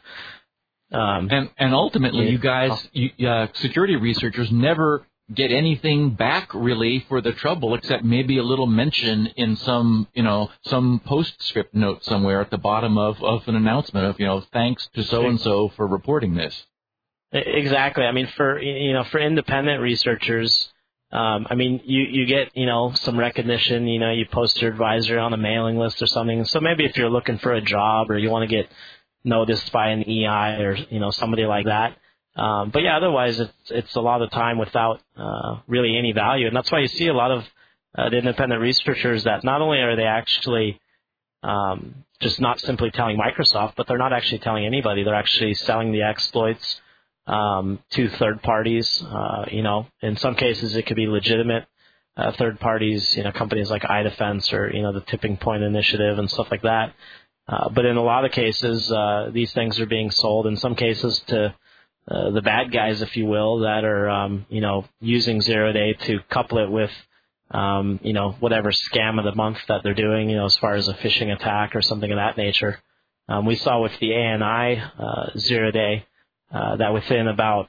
Um, and and ultimately, yeah. you guys, you, uh, security researchers, never get anything back really for the trouble, except maybe a little mention in some, you know, some postscript note somewhere at the bottom of, of an announcement of, you know, thanks to so and so for reporting this. Exactly. I mean, for you know, for independent researchers, um, I mean, you you get you know some recognition. You know, you post your advisor on a mailing list or something. So maybe if you're looking for a job or you want to get noticed by an E I or you know somebody like that. Um, but yeah, otherwise it's it's a lot of time without uh, really any value, and that's why you see a lot of uh, the independent researchers that not only are they actually um, just not simply telling Microsoft, but they're not actually telling anybody. They're actually selling the exploits um, to third parties. Uh, you know, in some cases it could be legitimate uh, third parties, you know, companies like iDefense or you know the Tipping Point Initiative and stuff like that. Uh, but in a lot of cases, uh, these things are being sold. In some cases to Uh, the bad guys, if you will, that are, um, you know, using zero day to couple it with, um, you know, whatever scam of the month that they're doing, you know, as far as a phishing attack or something of that nature. Um, we saw with the A N I uh, zero day uh, that within about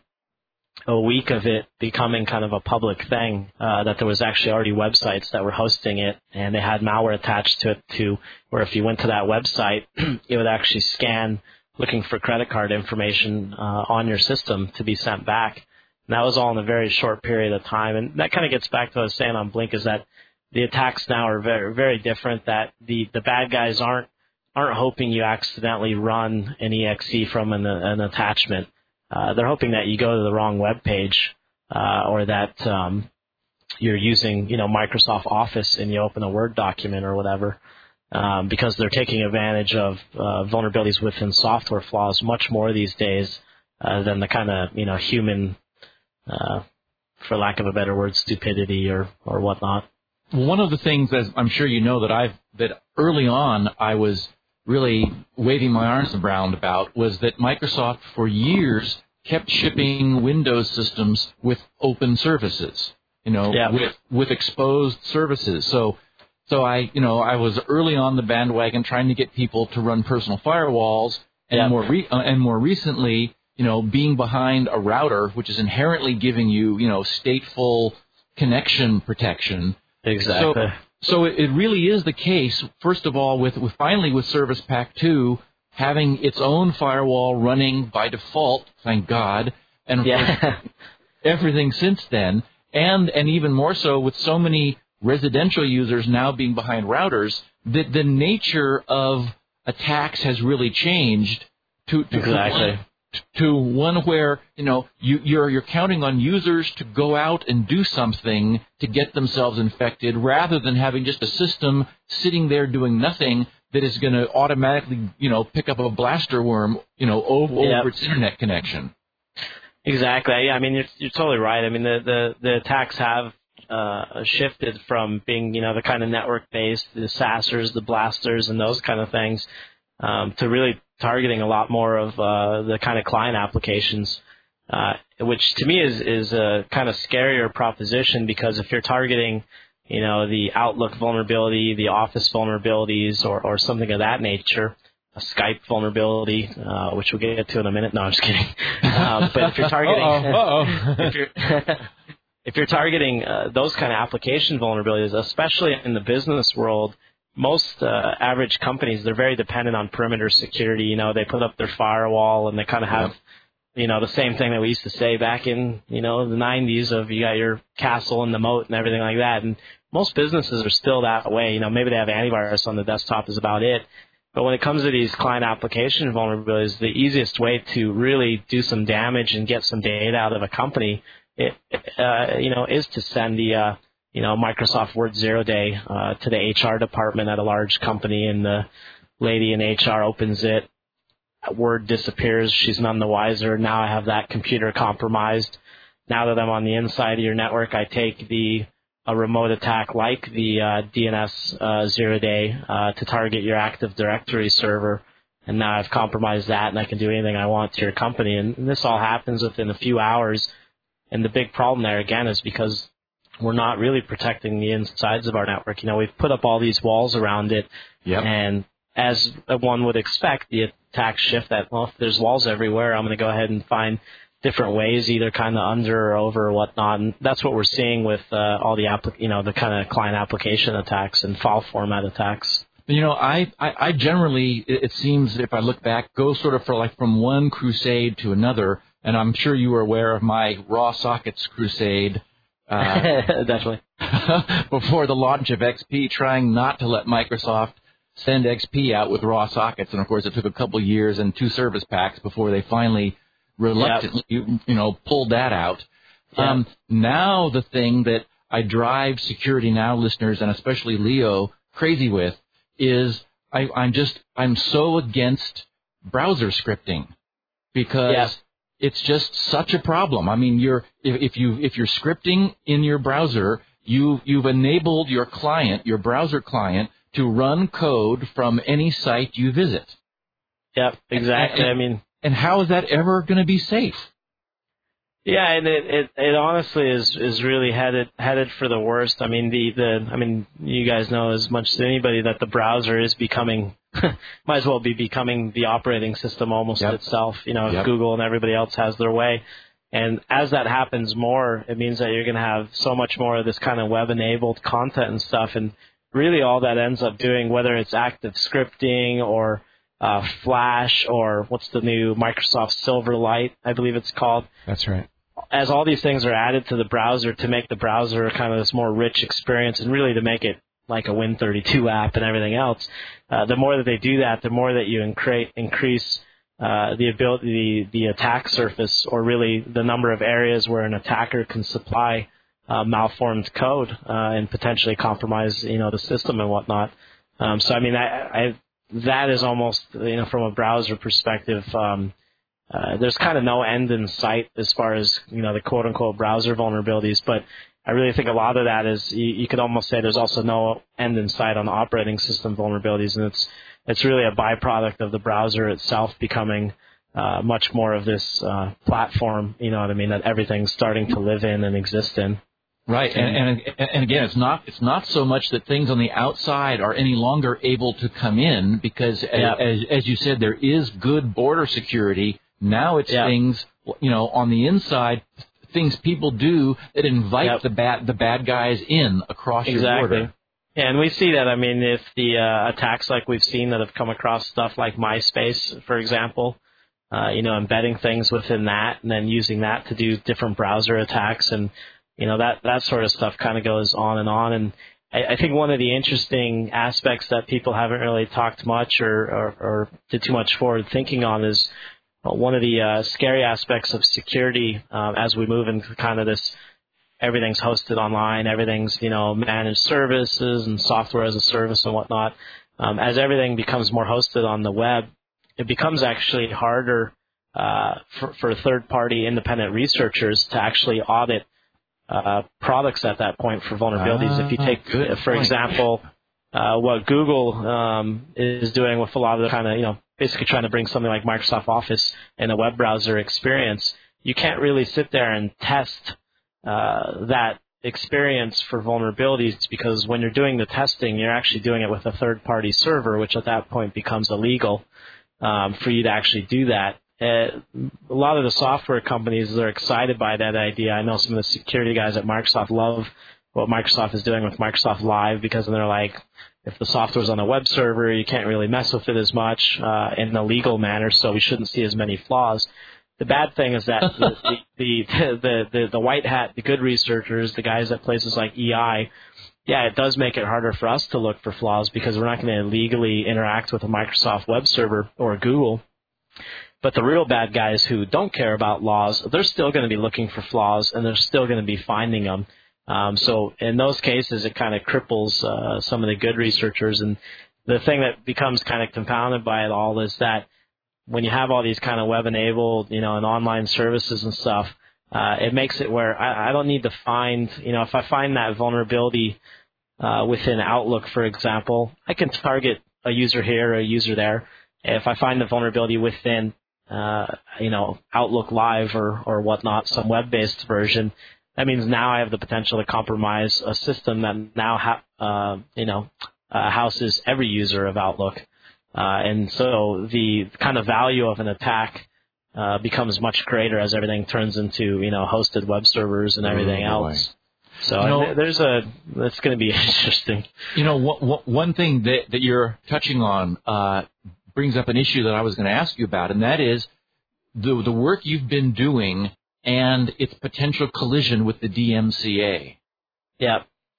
a week of it becoming kind of a public thing, uh, that there was actually already websites that were hosting it, and they had malware attached to it to where if you went to that website, it would actually scan looking for credit card information uh, on your system to be sent back. And that was all in a very short period of time. And that kind of gets back to what I was saying on Blink, is that the attacks now are very, very different, that the, the bad guys aren't aren't hoping you accidentally run an E X E from an, an attachment. Uh, they're hoping that you go to the wrong web page uh, or that um, you're using, you know, Microsoft Office and you open a Word document or whatever. Um, because they're taking advantage of uh, vulnerabilities within software flaws much more these days uh, than the kind of you know human, uh, for lack of a better word, stupidity or or whatnot. One of the things, as I'm sure you know, that I've that early on I was really waving my arms around about was that Microsoft for years kept shipping Windows systems with open services, you know, yeah. with with exposed services. So. So I, you know, I was early on the bandwagon trying to get people to run personal firewalls, and yep. more re- uh, and more recently, you know, being behind a router, which is inherently giving you, you know, stateful connection protection. Exactly. So, so it, it really is the case. First of all, with, with finally with Service Pack two having its own firewall running by default, thank God, and yeah. everything since then, and and even more so with so many residential users now being behind routers, the, the nature of attacks has really changed to, to, exactly. one, to one where, you know, you, you're, you're counting on users to go out and do something to get themselves infected rather than having just a system sitting there doing nothing that is going to automatically, you know, pick up a blaster worm, you know, over, yep. over its internet connection. Exactly. Yeah, I mean, you're, you're totally right. I mean, the, the, the attacks have uh, shifted from being, you know, the kind of network-based, the SASers, the blasters, and those kind of things, um, to really targeting a lot more of uh, the kind of client applications, uh, which to me is, is a kind of scarier proposition, because if you're targeting, you know, the Outlook vulnerability, the Office vulnerabilities, or, or something of that nature, a Skype vulnerability, uh, which we'll get to in a minute. No, I'm just kidding. Um, but if you're targeting, Uh-oh, uh-oh. if you're, if you're targeting uh, those kind of application vulnerabilities, especially in the business world, most uh, average companies, they're very dependent on perimeter security. You know, they put up their firewall and they kind of have, yep. you know, the same thing that we used to say back in, you know, the nineties of you got your castle and the moat and everything like that. And most businesses are still that way. You know, maybe they have antivirus on the desktop is about it. But when it comes to these client application vulnerabilities, the easiest way to really do some damage and get some data out of a company, it, uh, you know, is to send the, uh, you know, Microsoft Word Zero Day uh, to the H R department at a large company, and the lady in H R opens it. Word disappears. She's none the wiser. Now I have that computer compromised. Now that I'm on the inside of your network, I take the a remote attack like the uh, D N S uh, Zero Day uh, to target your Active Directory server, and now I've compromised that, and I can do anything I want to your company. And, and this all happens within a few hours. And the big problem there, again, is because we're not really protecting the insides of our network. You know, we've put up all these walls around it, yep. and as one would expect, the attacks shift that, well, if there's walls everywhere, I'm going to go ahead and find different ways, either kind of under or over or whatnot. And that's what we're seeing with uh, all the, applic- you know, the kind of client application attacks and file format attacks. You know, I, I, I generally, it seems, if I look back, go sort of for like from one crusade to another. And I'm sure you were aware of my raw sockets crusade. Uh, Definitely. Before the launch of X P, trying not to let Microsoft send X P out with raw sockets. And, of course, it took a couple of years and two service packs before they finally reluctantly, yep. you, you know, pulled that out. Yep. Um, now the thing that I drive Security Now listeners, and especially Leo, crazy with is I, I'm just, I'm so against browser scripting because yep. it's just such a problem. I mean, you're, if, if you, if you're scripting in your browser, you, you've enabled your client, your browser client, to run code from any site you visit. Yep, exactly. And, and, I mean, and how is that ever going to be safe? Yeah, and it, it, it honestly is, is really headed headed for the worst. I mean, the, the I mean, you guys know as much as anybody that the browser is becoming, might as well be becoming the operating system almost yep. itself. You know, if yep. Google and everybody else has their way. And as that happens more, it means that you're going to have so much more of this kind of web-enabled content and stuff. And really all that ends up doing, whether it's active scripting or uh, Flash or what's the new Microsoft Silverlight, I believe it's called. That's right. As all these things are added to the browser to make the browser kind of this more rich experience and really to make it like a Win thirty-two app and everything else, uh, the more that they do that, the more that you incre- increase uh, the ability, the, the attack surface, or really the number of areas where an attacker can supply uh, malformed code uh, and potentially compromise, you know, the system and whatnot. Um, so, I mean, I, I, that is almost, you know, from a browser perspective, um, Uh, there's kind of no end in sight as far as, you know, the quote-unquote browser vulnerabilities, but I really think a lot of that is, you, you could almost say there's also no end in sight on the operating system vulnerabilities, and it's it's really a byproduct of the browser itself becoming uh, much more of this uh, platform, you know what I mean, that everything's starting to live in and exist in. Right, and, and and again, it's not it's not so much that things on the outside are any longer able to come in, because Yep. as, as you said, there is good border security. Now it's Yep. things, you know, on the inside, things people do that invite Yep. the bad the bad guys in across Exactly. your border. Yeah, and we see that. I mean, if the uh, attacks like we've seen that have come across stuff like MySpace, for example, uh, you know, embedding things within that and then using that to do different browser attacks, and you know, that that sort of stuff kind of goes on and on. And I, I think one of the interesting aspects that people haven't really talked much or, or, or did too much forward thinking on is one of the uh, scary aspects of security uh, as we move into kind of this, everything's hosted online, everything's, you know, managed services and software as a service and whatnot. Um, as everything becomes more hosted on the web, it becomes actually harder uh, for, for third-party independent researchers to actually audit uh, products at that point for vulnerabilities. Ah, if you take, good for point. example, uh, what Google um, is doing with a lot of the kind of, you know, basically trying to bring something like Microsoft Office in a web browser experience, you can't really sit there and test uh, that experience for vulnerabilities, because when you're doing the testing, you're actually doing it with a third-party server, which at that point becomes illegal um, for you to actually do that. Uh, a lot of the software companies are excited by that idea. I know some of the security guys at Microsoft love what Microsoft is doing with Microsoft Live, because they're like, if the software's on a web server, you can't really mess with it as much uh, in a legal manner, so we shouldn't see as many flaws. The bad thing is that the, the, the, the, the white hat, the good researchers, the guys at places like E I, yeah, it does make it harder for us to look for flaws, because we're not going to legally interact with a Microsoft web server or Google. But the real bad guys who don't care about laws, they're still going to be looking for flaws, and they're still going to be finding them. Um, so in those cases, it kind of cripples uh, some of the good researchers. And the thing that becomes kind of compounded by it all is that when you have all these kind of web-enabled, you know, and online services and stuff, uh, it makes it where I, I don't need to find, you know, if I find that vulnerability uh, within Outlook, for example, I can target a user here or a user there. If I find the vulnerability within, uh, you know, Outlook Live or, or whatnot, some web-based version, that means now I have the potential to compromise a system that now, ha- uh, you know, uh, houses every user of Outlook. Uh, and so the kind of value of an attack uh, becomes much greater as everything turns into, you know, hosted web servers and everything oh, else. So you know, there's a, that's going to be interesting. You know, one, one thing that, that you're touching on uh, brings up an issue that I was going to ask you about, and that is the the work you've been doing and its potential collision with the D M C A. Yeah.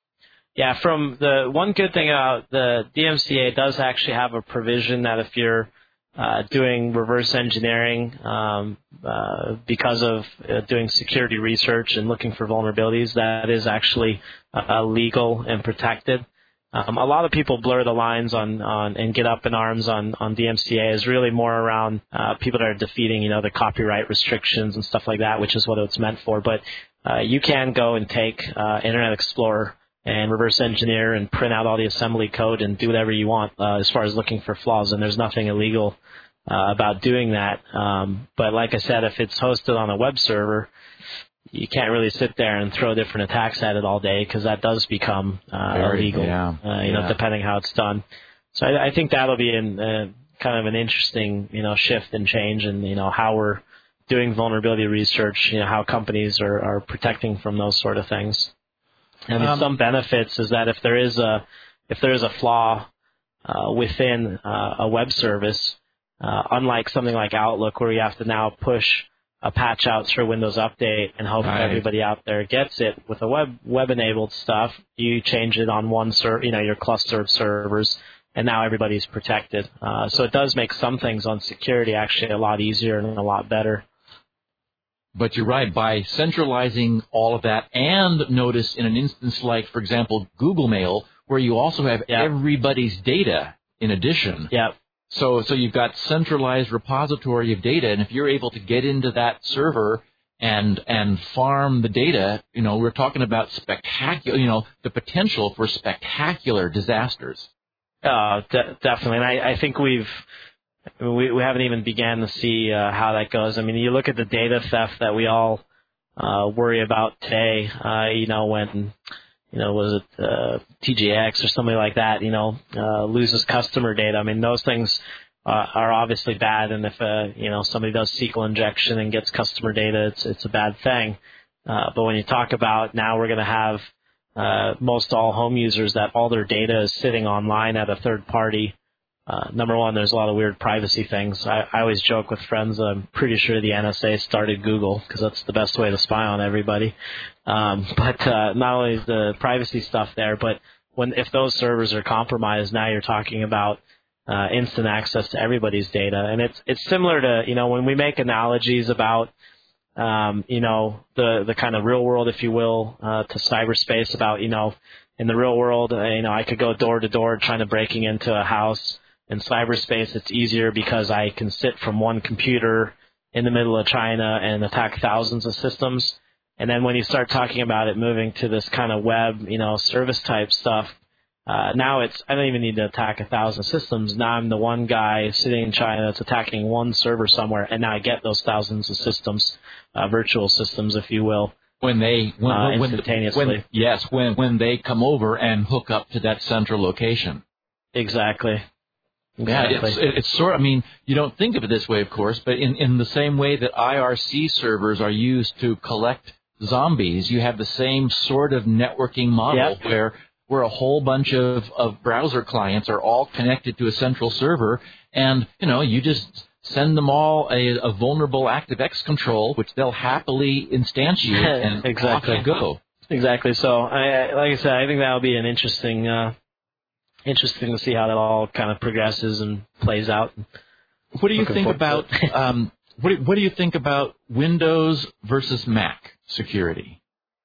Yeah, from the one good thing about the D M C A does actually have a provision that if you're uh, doing reverse engineering um, uh, because of uh, doing security research and looking for vulnerabilities, that is actually uh, legal and protected. Um, a lot of people blur the lines on, on and get up in arms on, on D M C A is really more around uh, people that are defeating, you know, the copyright restrictions and stuff like that, which is what it's meant for. But uh, you can go and take uh, Internet Explorer and reverse engineer and print out all the assembly code and do whatever you want uh, as far as looking for flaws, and there's nothing illegal uh, about doing that. Um, but like I said, if it's hosted on a web server, you can't really sit there and throw different attacks at it all day, because that does become uh, Very, illegal, yeah, uh, you yeah. know, depending how it's done. So I, I think that'll be an, uh, kind of an interesting, you know, shift and change in, you know, how we're doing vulnerability research, you know, how companies are, are protecting from those sort of things. I mean, Um, some benefits is that if there is a if there is a flaw uh, within uh, a web service, uh, unlike something like Outlook, where you have to now push a patch out through Windows Update and hope Right. that everybody out there gets it, with a web web enabled stuff, you change it on one ser- you know, your cluster of servers, and now everybody's protected. Uh, so it does make some things on security actually a lot easier and a lot better. But you're right, by centralizing all of that, and notice in an instance like, for example, Google Mail, where you also have Yeah. everybody's data in addition. Yeah. So so you've got centralized repository of data, and if you're able to get into that server and and farm the data, you know, we're talking about spectacular, you know, the potential for spectacular disasters. Uh, de- definitely. And I, I think we've, we, we haven't even began to see uh, how that goes. I mean, you look at the data theft that we all uh, worry about today, uh, you know, when, you know, was it uh, T J X or somebody like that, you know, uh, loses customer data. I mean, those things uh, are obviously bad. And if, uh, you know, somebody does S Q L injection and gets customer data, it's, it's a bad thing. Uh, but when you talk about now we're going to have uh, most all home users that all their data is sitting online at a third party, Uh, number one, there's a lot of weird privacy things. I, I always joke with friends that I'm pretty sure the N S A started Google, because that's the best way to spy on everybody. Um, but uh, not only is the privacy stuff there, but when if those servers are compromised, now you're talking about uh, instant access to everybody's data. And it's it's similar to, you know, when we make analogies about, um, you know, the, the kind of real world, if you will, uh, to cyberspace, about, you know, in the real world, uh, you know, I could go door to door trying to breaking into a house. In cyberspace, it's easier because I can sit from one computer in the middle of China and attack thousands of systems. And then when you start talking about it moving to this kind of web, you know, service type stuff, uh, now it's, I don't even need to attack a thousand systems. Now I'm the one guy sitting in China that's attacking one server somewhere, and now I get those thousands of systems, uh, virtual systems, if you will. When they, when, uh, when, instantaneously. When, yes, when, when they come over and hook up to that central location. Exactly. Exactly. Yeah, it's, it's sort of, I mean, you don't think of it this way, of course, but in, in the same way that I R C servers are used to collect zombies, you have the same sort of networking model yep. where where a whole bunch of, of browser clients are all connected to a central server, and, you know, you just send them all a, a vulnerable ActiveX control, which they'll happily instantiate, and exactly. off you go. Exactly. So, I, like I said, I think that'll be an interesting, uh, interesting to see how that all kind of progresses and plays out. What do you Looking think about um, what, do, what do you think about Windows versus Mac security?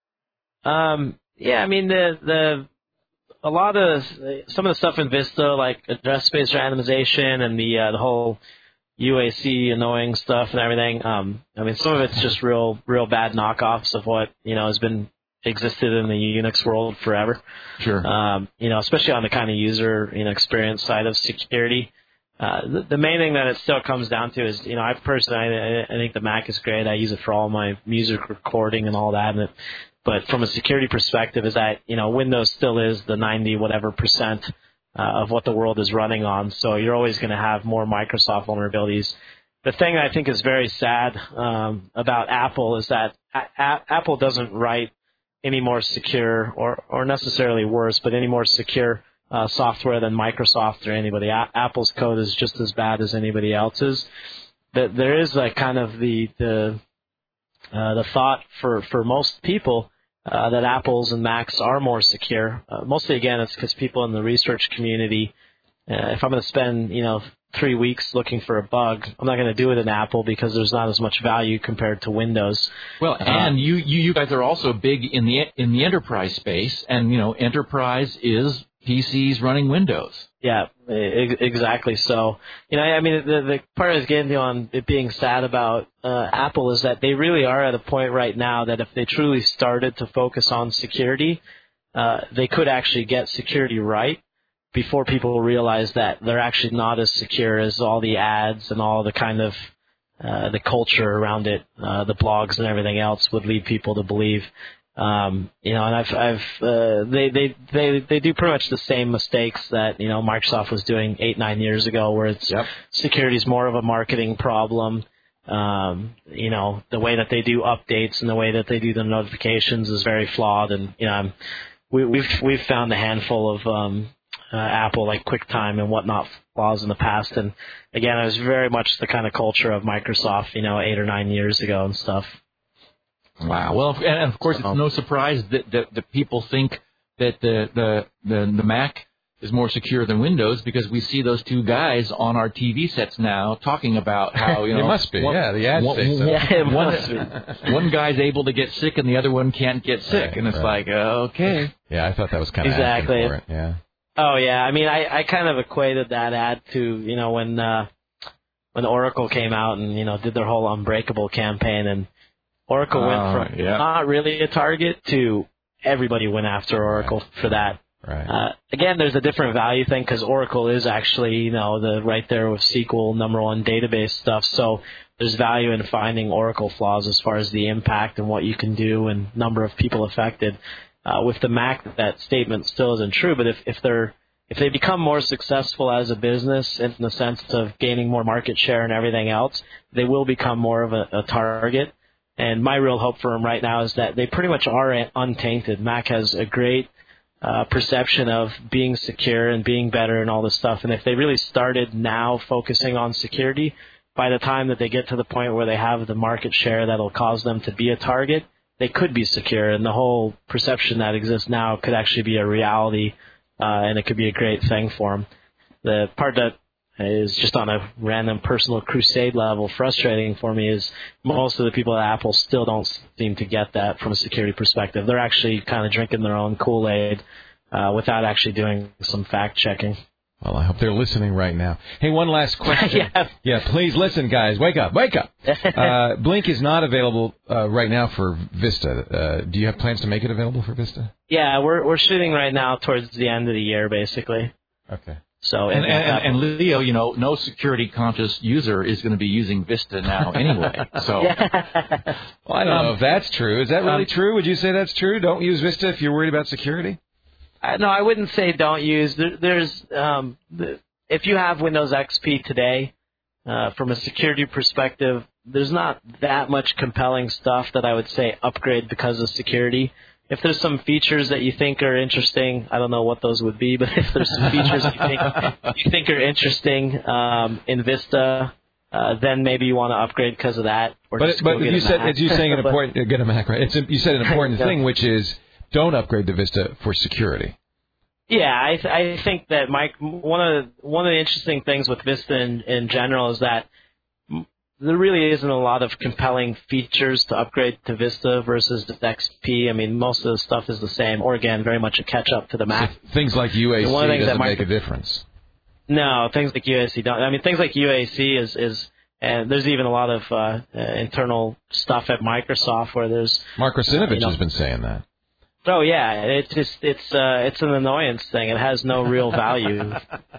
Um, yeah, I mean the the a lot of some of the stuff in Vista, like address space randomization and the uh, the whole U A C annoying stuff and everything. Um, I mean, some of it's just real real bad knockoffs of what you know has been existed in the Unix world forever. Sure. Um, you know, especially on the kind of user you know experience side of security. Uh, the, the main thing that it still comes down to is, you know, I personally, I, I think the Mac is great. I use it for all my music recording and all that. And it, but from a security perspective, is that, you know, Windows still is the ninety whatever percent uh, of what the world is running on. So you're always going to have more Microsoft vulnerabilities. The thing I think is very sad um, about Apple is that a- a- Apple doesn't write any more secure or, or necessarily worse, but any more secure Uh, software than Microsoft or anybody. A- Apple's code is just as bad as anybody else's. That there is like kind of the the uh, the thought for for most people uh, that Apples and Macs are more secure. Uh, mostly again, it's because people in the research community. Uh, if I'm going to spend you know three weeks looking for a bug, I'm not going to do it in Apple because there's not as much value compared to Windows. Well, and uh, you, you you guys are also big in the in the enterprise space, and you know enterprise is P Cs running Windows. Yeah, e- exactly. So, you know, I mean, the, the part I was getting to on it being sad about uh, Apple is that they really are at a point right now that if they truly started to focus on security, uh, they could actually get security right before people realize that they're actually not as secure as all the ads and all the kind of uh, the culture around it, uh, the blogs and everything else would lead people to believe. Um, you know, and I've, I've, uh, they, they, they, they do pretty much the same mistakes that, you know, Microsoft was doing eight, nine years ago, where it's yep. security is more of a marketing problem. Um, you know, the way that they do updates and the way that they do the notifications is very flawed. And, you know, we, we've, we've found a handful of, um, uh, Apple, like QuickTime and whatnot flaws in the past. And again, it was very much the kind of culture of Microsoft, you know, eight or nine years ago and stuff. Wow. Well, and of course, it's no surprise that, that, that people think that the, the the the Mac is more secure than Windows because we see those two guys on our T V sets now talking about how, you know... It must be, one, yeah, the ads one, say so. Yeah, it one, must be. One guy's able to get sick and the other one can't get sick, right, and it's right. like, uh, okay. Yeah, I thought that was kind of exactly. asking for it, yeah. Oh, yeah, I mean, I, I kind of equated that ad to, you know, when uh, when Oracle came out and, you know, did their whole Unbreakable campaign, and Oracle uh, went from yeah. not really a target to everybody went after Oracle right. for that. Right. Uh, again, there's a different value thing because Oracle is actually, you know, the right there with S Q L number one database stuff. So there's value in finding Oracle flaws as far as the impact and what you can do and number of people affected. Uh, with the Mac, that statement still isn't true. But if, if they're if they become more successful as a business in the sense of gaining more market share and everything else, they will become more of a, a target. And my real hope for them right now is that they pretty much are untainted. Mac has a great uh, perception of being secure and being better and all this stuff. And if they really started now focusing on security, by the time that they get to the point where they have the market share that'll cause them to be a target, they could be secure. And the whole perception that exists now could actually be a reality, uh, and it could be a great thing for them. The part that is just on a random personal crusade level frustrating for me is most of the people at Apple still don't seem to get that from a security perspective. They're actually kind of drinking their own Kool-Aid uh, without actually doing some fact checking. Well, I hope they're listening right now. Hey, one last question. yeah. yeah, please listen, guys. Wake up, wake up. Uh, Blink is not available uh, right now for Vista. Uh, do you have plans to make it available for Vista? Yeah, we're we're shooting right now towards the end of the year, basically. Okay. So and, and, and Leo, you know, no security conscious user is going to be using Vista now anyway. So yeah. well, I don't um, know if that's true. Is that really um, true? Would you say that's true? Don't use Vista if you're worried about security? Uh, no, I wouldn't say don't use. There, there's um, the, if you have Windows X P today, uh, from a security perspective, there's not that much compelling stuff that I would say upgrade because of security. If there's some features that you think are interesting, I don't know what those would be, but if there's some features you think you think are interesting um, in Vista, uh, then maybe you want to upgrade because of that. Or but just but go get you a said Mac. as you saying an but, important get a Mac right. It's a, you said an important yeah. thing, which is don't upgrade to Vista for security. Yeah, I th- I think that Mike one of the, one of the interesting things with Vista in, in general is that there really isn't a lot of compelling features to upgrade to Vista versus the X P. I mean, most of the stuff is the same, or again, very much a catch-up to the Mac. So things like U A C doesn't make a difference. No, things like U A C don't. I mean, things like U A C is, is and there's even a lot of uh, uh, internal stuff at Microsoft where there's... Mark Russinovich uh, you know, has been saying that. Oh yeah, it's just it's uh, it's an annoyance thing. It has no real value,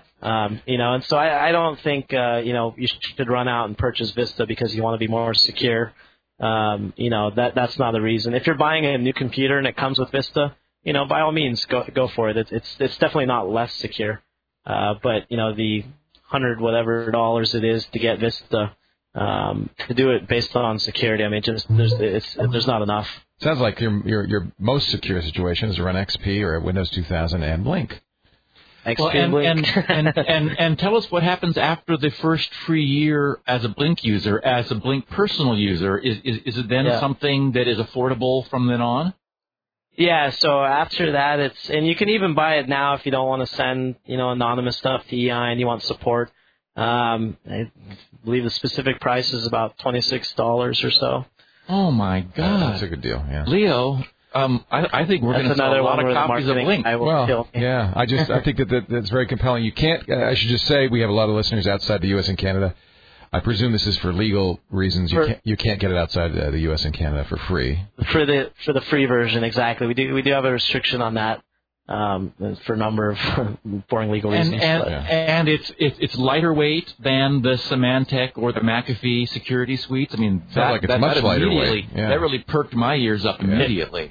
um, you know. And so I, I don't think uh, you know you should run out and purchase Vista because you want to be more secure. Um, you know that that's not the reason. If you're buying a new computer and it comes with Vista, you know by all means go go for it. It's it's, it's definitely not less secure, uh, but you know the hundred whatever dollars it is to get Vista um, to do it based on security. I mean, just there's it's there's not enough. Sounds like your your your most secure situation is to run X P or Windows two thousand and Blink. X P well, and, Blink. and, and, and, and tell us what happens after the first free year as a Blink user, as a Blink personal user. Is is, is it then yeah. something that is affordable from then on? Yeah, so after that, it's and you can even buy it now if you don't want to send you know anonymous stuff to E I and you want support. Um, I believe the specific price is about twenty-six dollars or so. Oh my God, that's a good deal. Yeah, Leo. Um, I, I think we're going to sell a lot of copies of Blink. Well, kill. yeah, I just I think that, that that's very compelling. You can't. Uh, I should just say we have a lot of listeners outside the U S and Canada. I presume this is for legal reasons. You for, can't you can't get it outside uh, the U S and Canada for free. For the for the free version, exactly. We do we do have a restriction on that. Um, for a number of boring legal reasons. And, and, yeah. and it's, it's it's lighter weight than the Symantec or the McAfee security suites. I mean, that, like it's that, much that lighter weight. Yeah. That really perked my ears up yeah. immediately.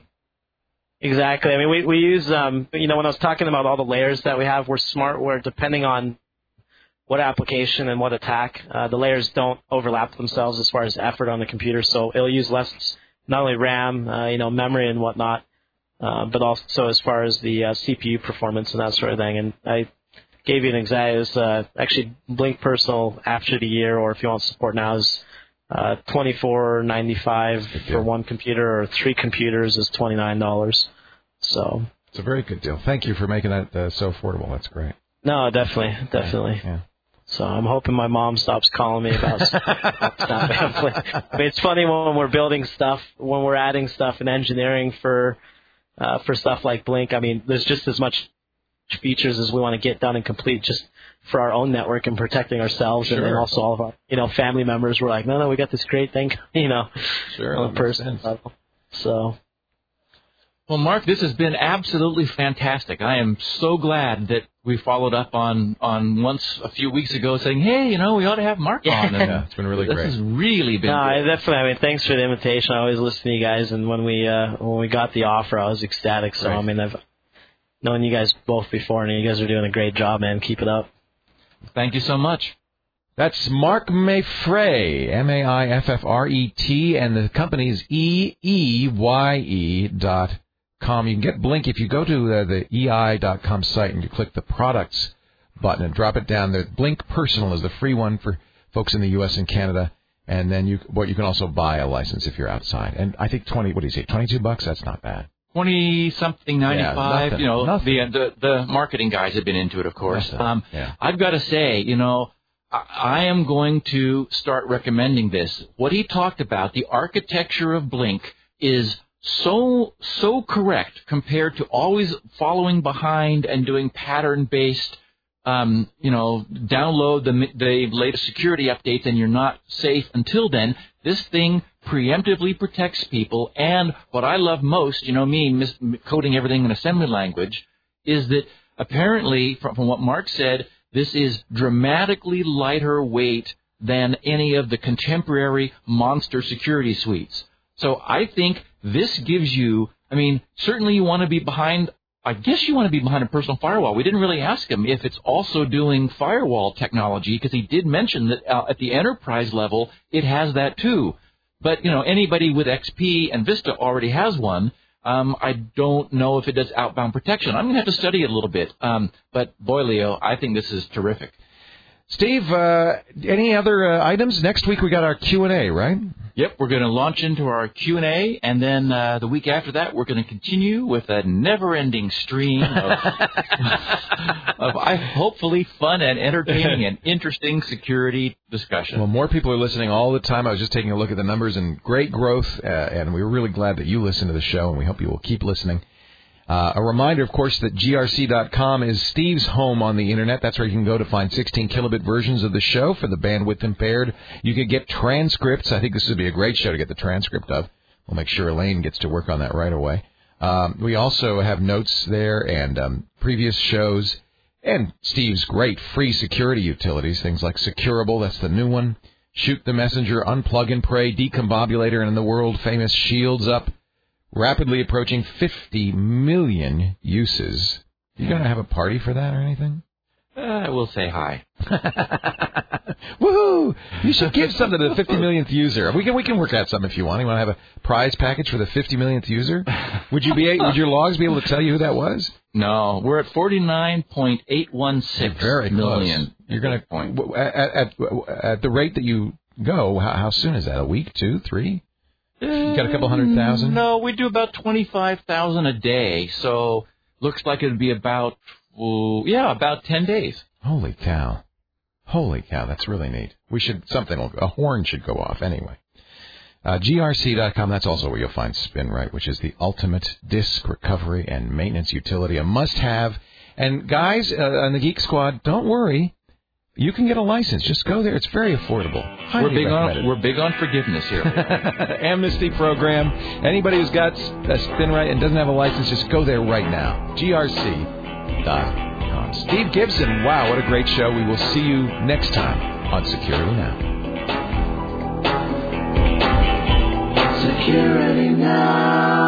Exactly. I mean, we, we use, um, you know, when I was talking about all the layers that we have, we're smart where depending on what application and what attack, uh, the layers don't overlap themselves as far as effort on the computer. So it'll use less, not only RAM, uh, you know, memory and whatnot, Uh, but also as far as the uh, C P U performance and that sort of thing. And I gave you an example. It was, uh, actually, Blink Personal after the year, or if you want support now, is uh, twenty-four ninety-five for one computer, or three computers is twenty-nine dollars. So it's a very good deal. Thank you for making that uh, so affordable. That's great. No, definitely, definitely. Yeah. So I'm hoping my mom stops calling me about stuff. I mean, it's funny when we're building stuff, when we're adding stuff in engineering for. Uh, for stuff like Blink, I mean, there's just as much features as we want to get done and complete just for our own network and protecting ourselves, sure. and then also all of our, you know, family members. We're like, no, no, we got this great thing, you know, sure, on a personal level. So, well, Mark, this has been absolutely fantastic. I am so glad that we followed up on, on once a few weeks ago saying, hey, you know, we ought to have Mark yeah. on. And yeah, it's been really this great. This has really been no, good. I definitely, I mean, thanks for the invitation. I always listen to you guys, and when we, uh, when we got the offer, I was ecstatic. So, right. I mean, I've known you guys both before, and you guys are doing a great job, man. Keep it up. Thank you so much. That's Mark Mayfrey, M A I F F R E T, and the company's E E Y E dot com. You can get Blink if you go to uh, the E I dot com site and you click the products button and drop it down there. Blink Personal is the free one for folks in the U S and Canada, and then you, well, you can also buy a license if you're outside. And I think twenty, what do you say, twenty-two bucks? That's not bad. Twenty something, ninety-five. Yeah, you know, nothing. the, the the marketing guys have been into it, of course. Um, yeah. I've got to say, you know, I, I am going to start recommending this. What he talked about, the architecture of Blink, is so so correct compared to always following behind and doing pattern-based um, you know, download the, the latest security updates and you're not safe until then. This thing preemptively protects people. And what I love most, you know me, mis- coding everything in assembly language, is that apparently, from, from what Mark said, this is dramatically lighter weight than any of the contemporary monster security suites. So I think this gives you, I mean, certainly you want to be behind, I guess you want to be behind a personal firewall. We didn't really ask him if it's also doing firewall technology, because he did mention that uh, at the enterprise level, it has that too. But, you know, anybody with X P and Vista already has one. Um, I don't know if it does outbound protection. I'm going to have to study it a little bit. Um, but, boy, Leo, I think this is terrific. Steve, uh, any other uh, items? Next week we got our Q and A, right? Yep, we're going to launch into our Q and A, and then uh, the week after that we're going to continue with a never-ending stream of, of I, hopefully fun and entertaining and interesting security discussion. Well, more people are listening all the time. I was just taking a look at the numbers, and great growth, uh, and we're really glad that you listen to the show, and we hope you will keep listening. Uh, a reminder, of course, that G R C dot com is Steve's home on the Internet. That's where you can go to find sixteen kilobit versions of the show for the bandwidth impaired. You can get transcripts. I think this would be a great show to get the transcript of. We'll make sure Elaine gets to work on that right away. Um, we also have notes there and um, previous shows and Steve's great free security utilities, things like Securable, that's the new one, Shoot the Messenger, Unplug and Pray, Decombobulator, and the world-famous Shields Up. Rapidly approaching fifty million uses. You going to have a party for that or anything? Uh, we'll say hi. Woohoo! You should give something to the fifty millionth user. We can we can work out something if you want. You want to have a prize package for the fifty millionth user? Would you be would your logs be able to tell you who that was? No, we're at forty-nine point eight one six Very million. Close. You're going to at, at at the rate that you go. How, how soon is that? A week, two, three? You got a couple hundred thousand? No, we do about twenty-five thousand a day, so looks like it would be about, well, yeah, about ten days. Holy cow. Holy cow, that's really neat. We should, something, will, a horn should go off anyway. Uh, G R C dot com, that's also where you'll find SpinRite, which is the ultimate disk recovery and maintenance utility, a must-have. And guys uh, on the Geek Squad, don't worry. You can get a license. Just go there. It's very affordable. We're big on we're big on forgiveness here. Amnesty program. Anybody who's got a SpinRite and doesn't have a license, just go there right now. G R C dot com. Steve Gibson. Wow, what a great show. We will see you next time on Security Now. Security Now.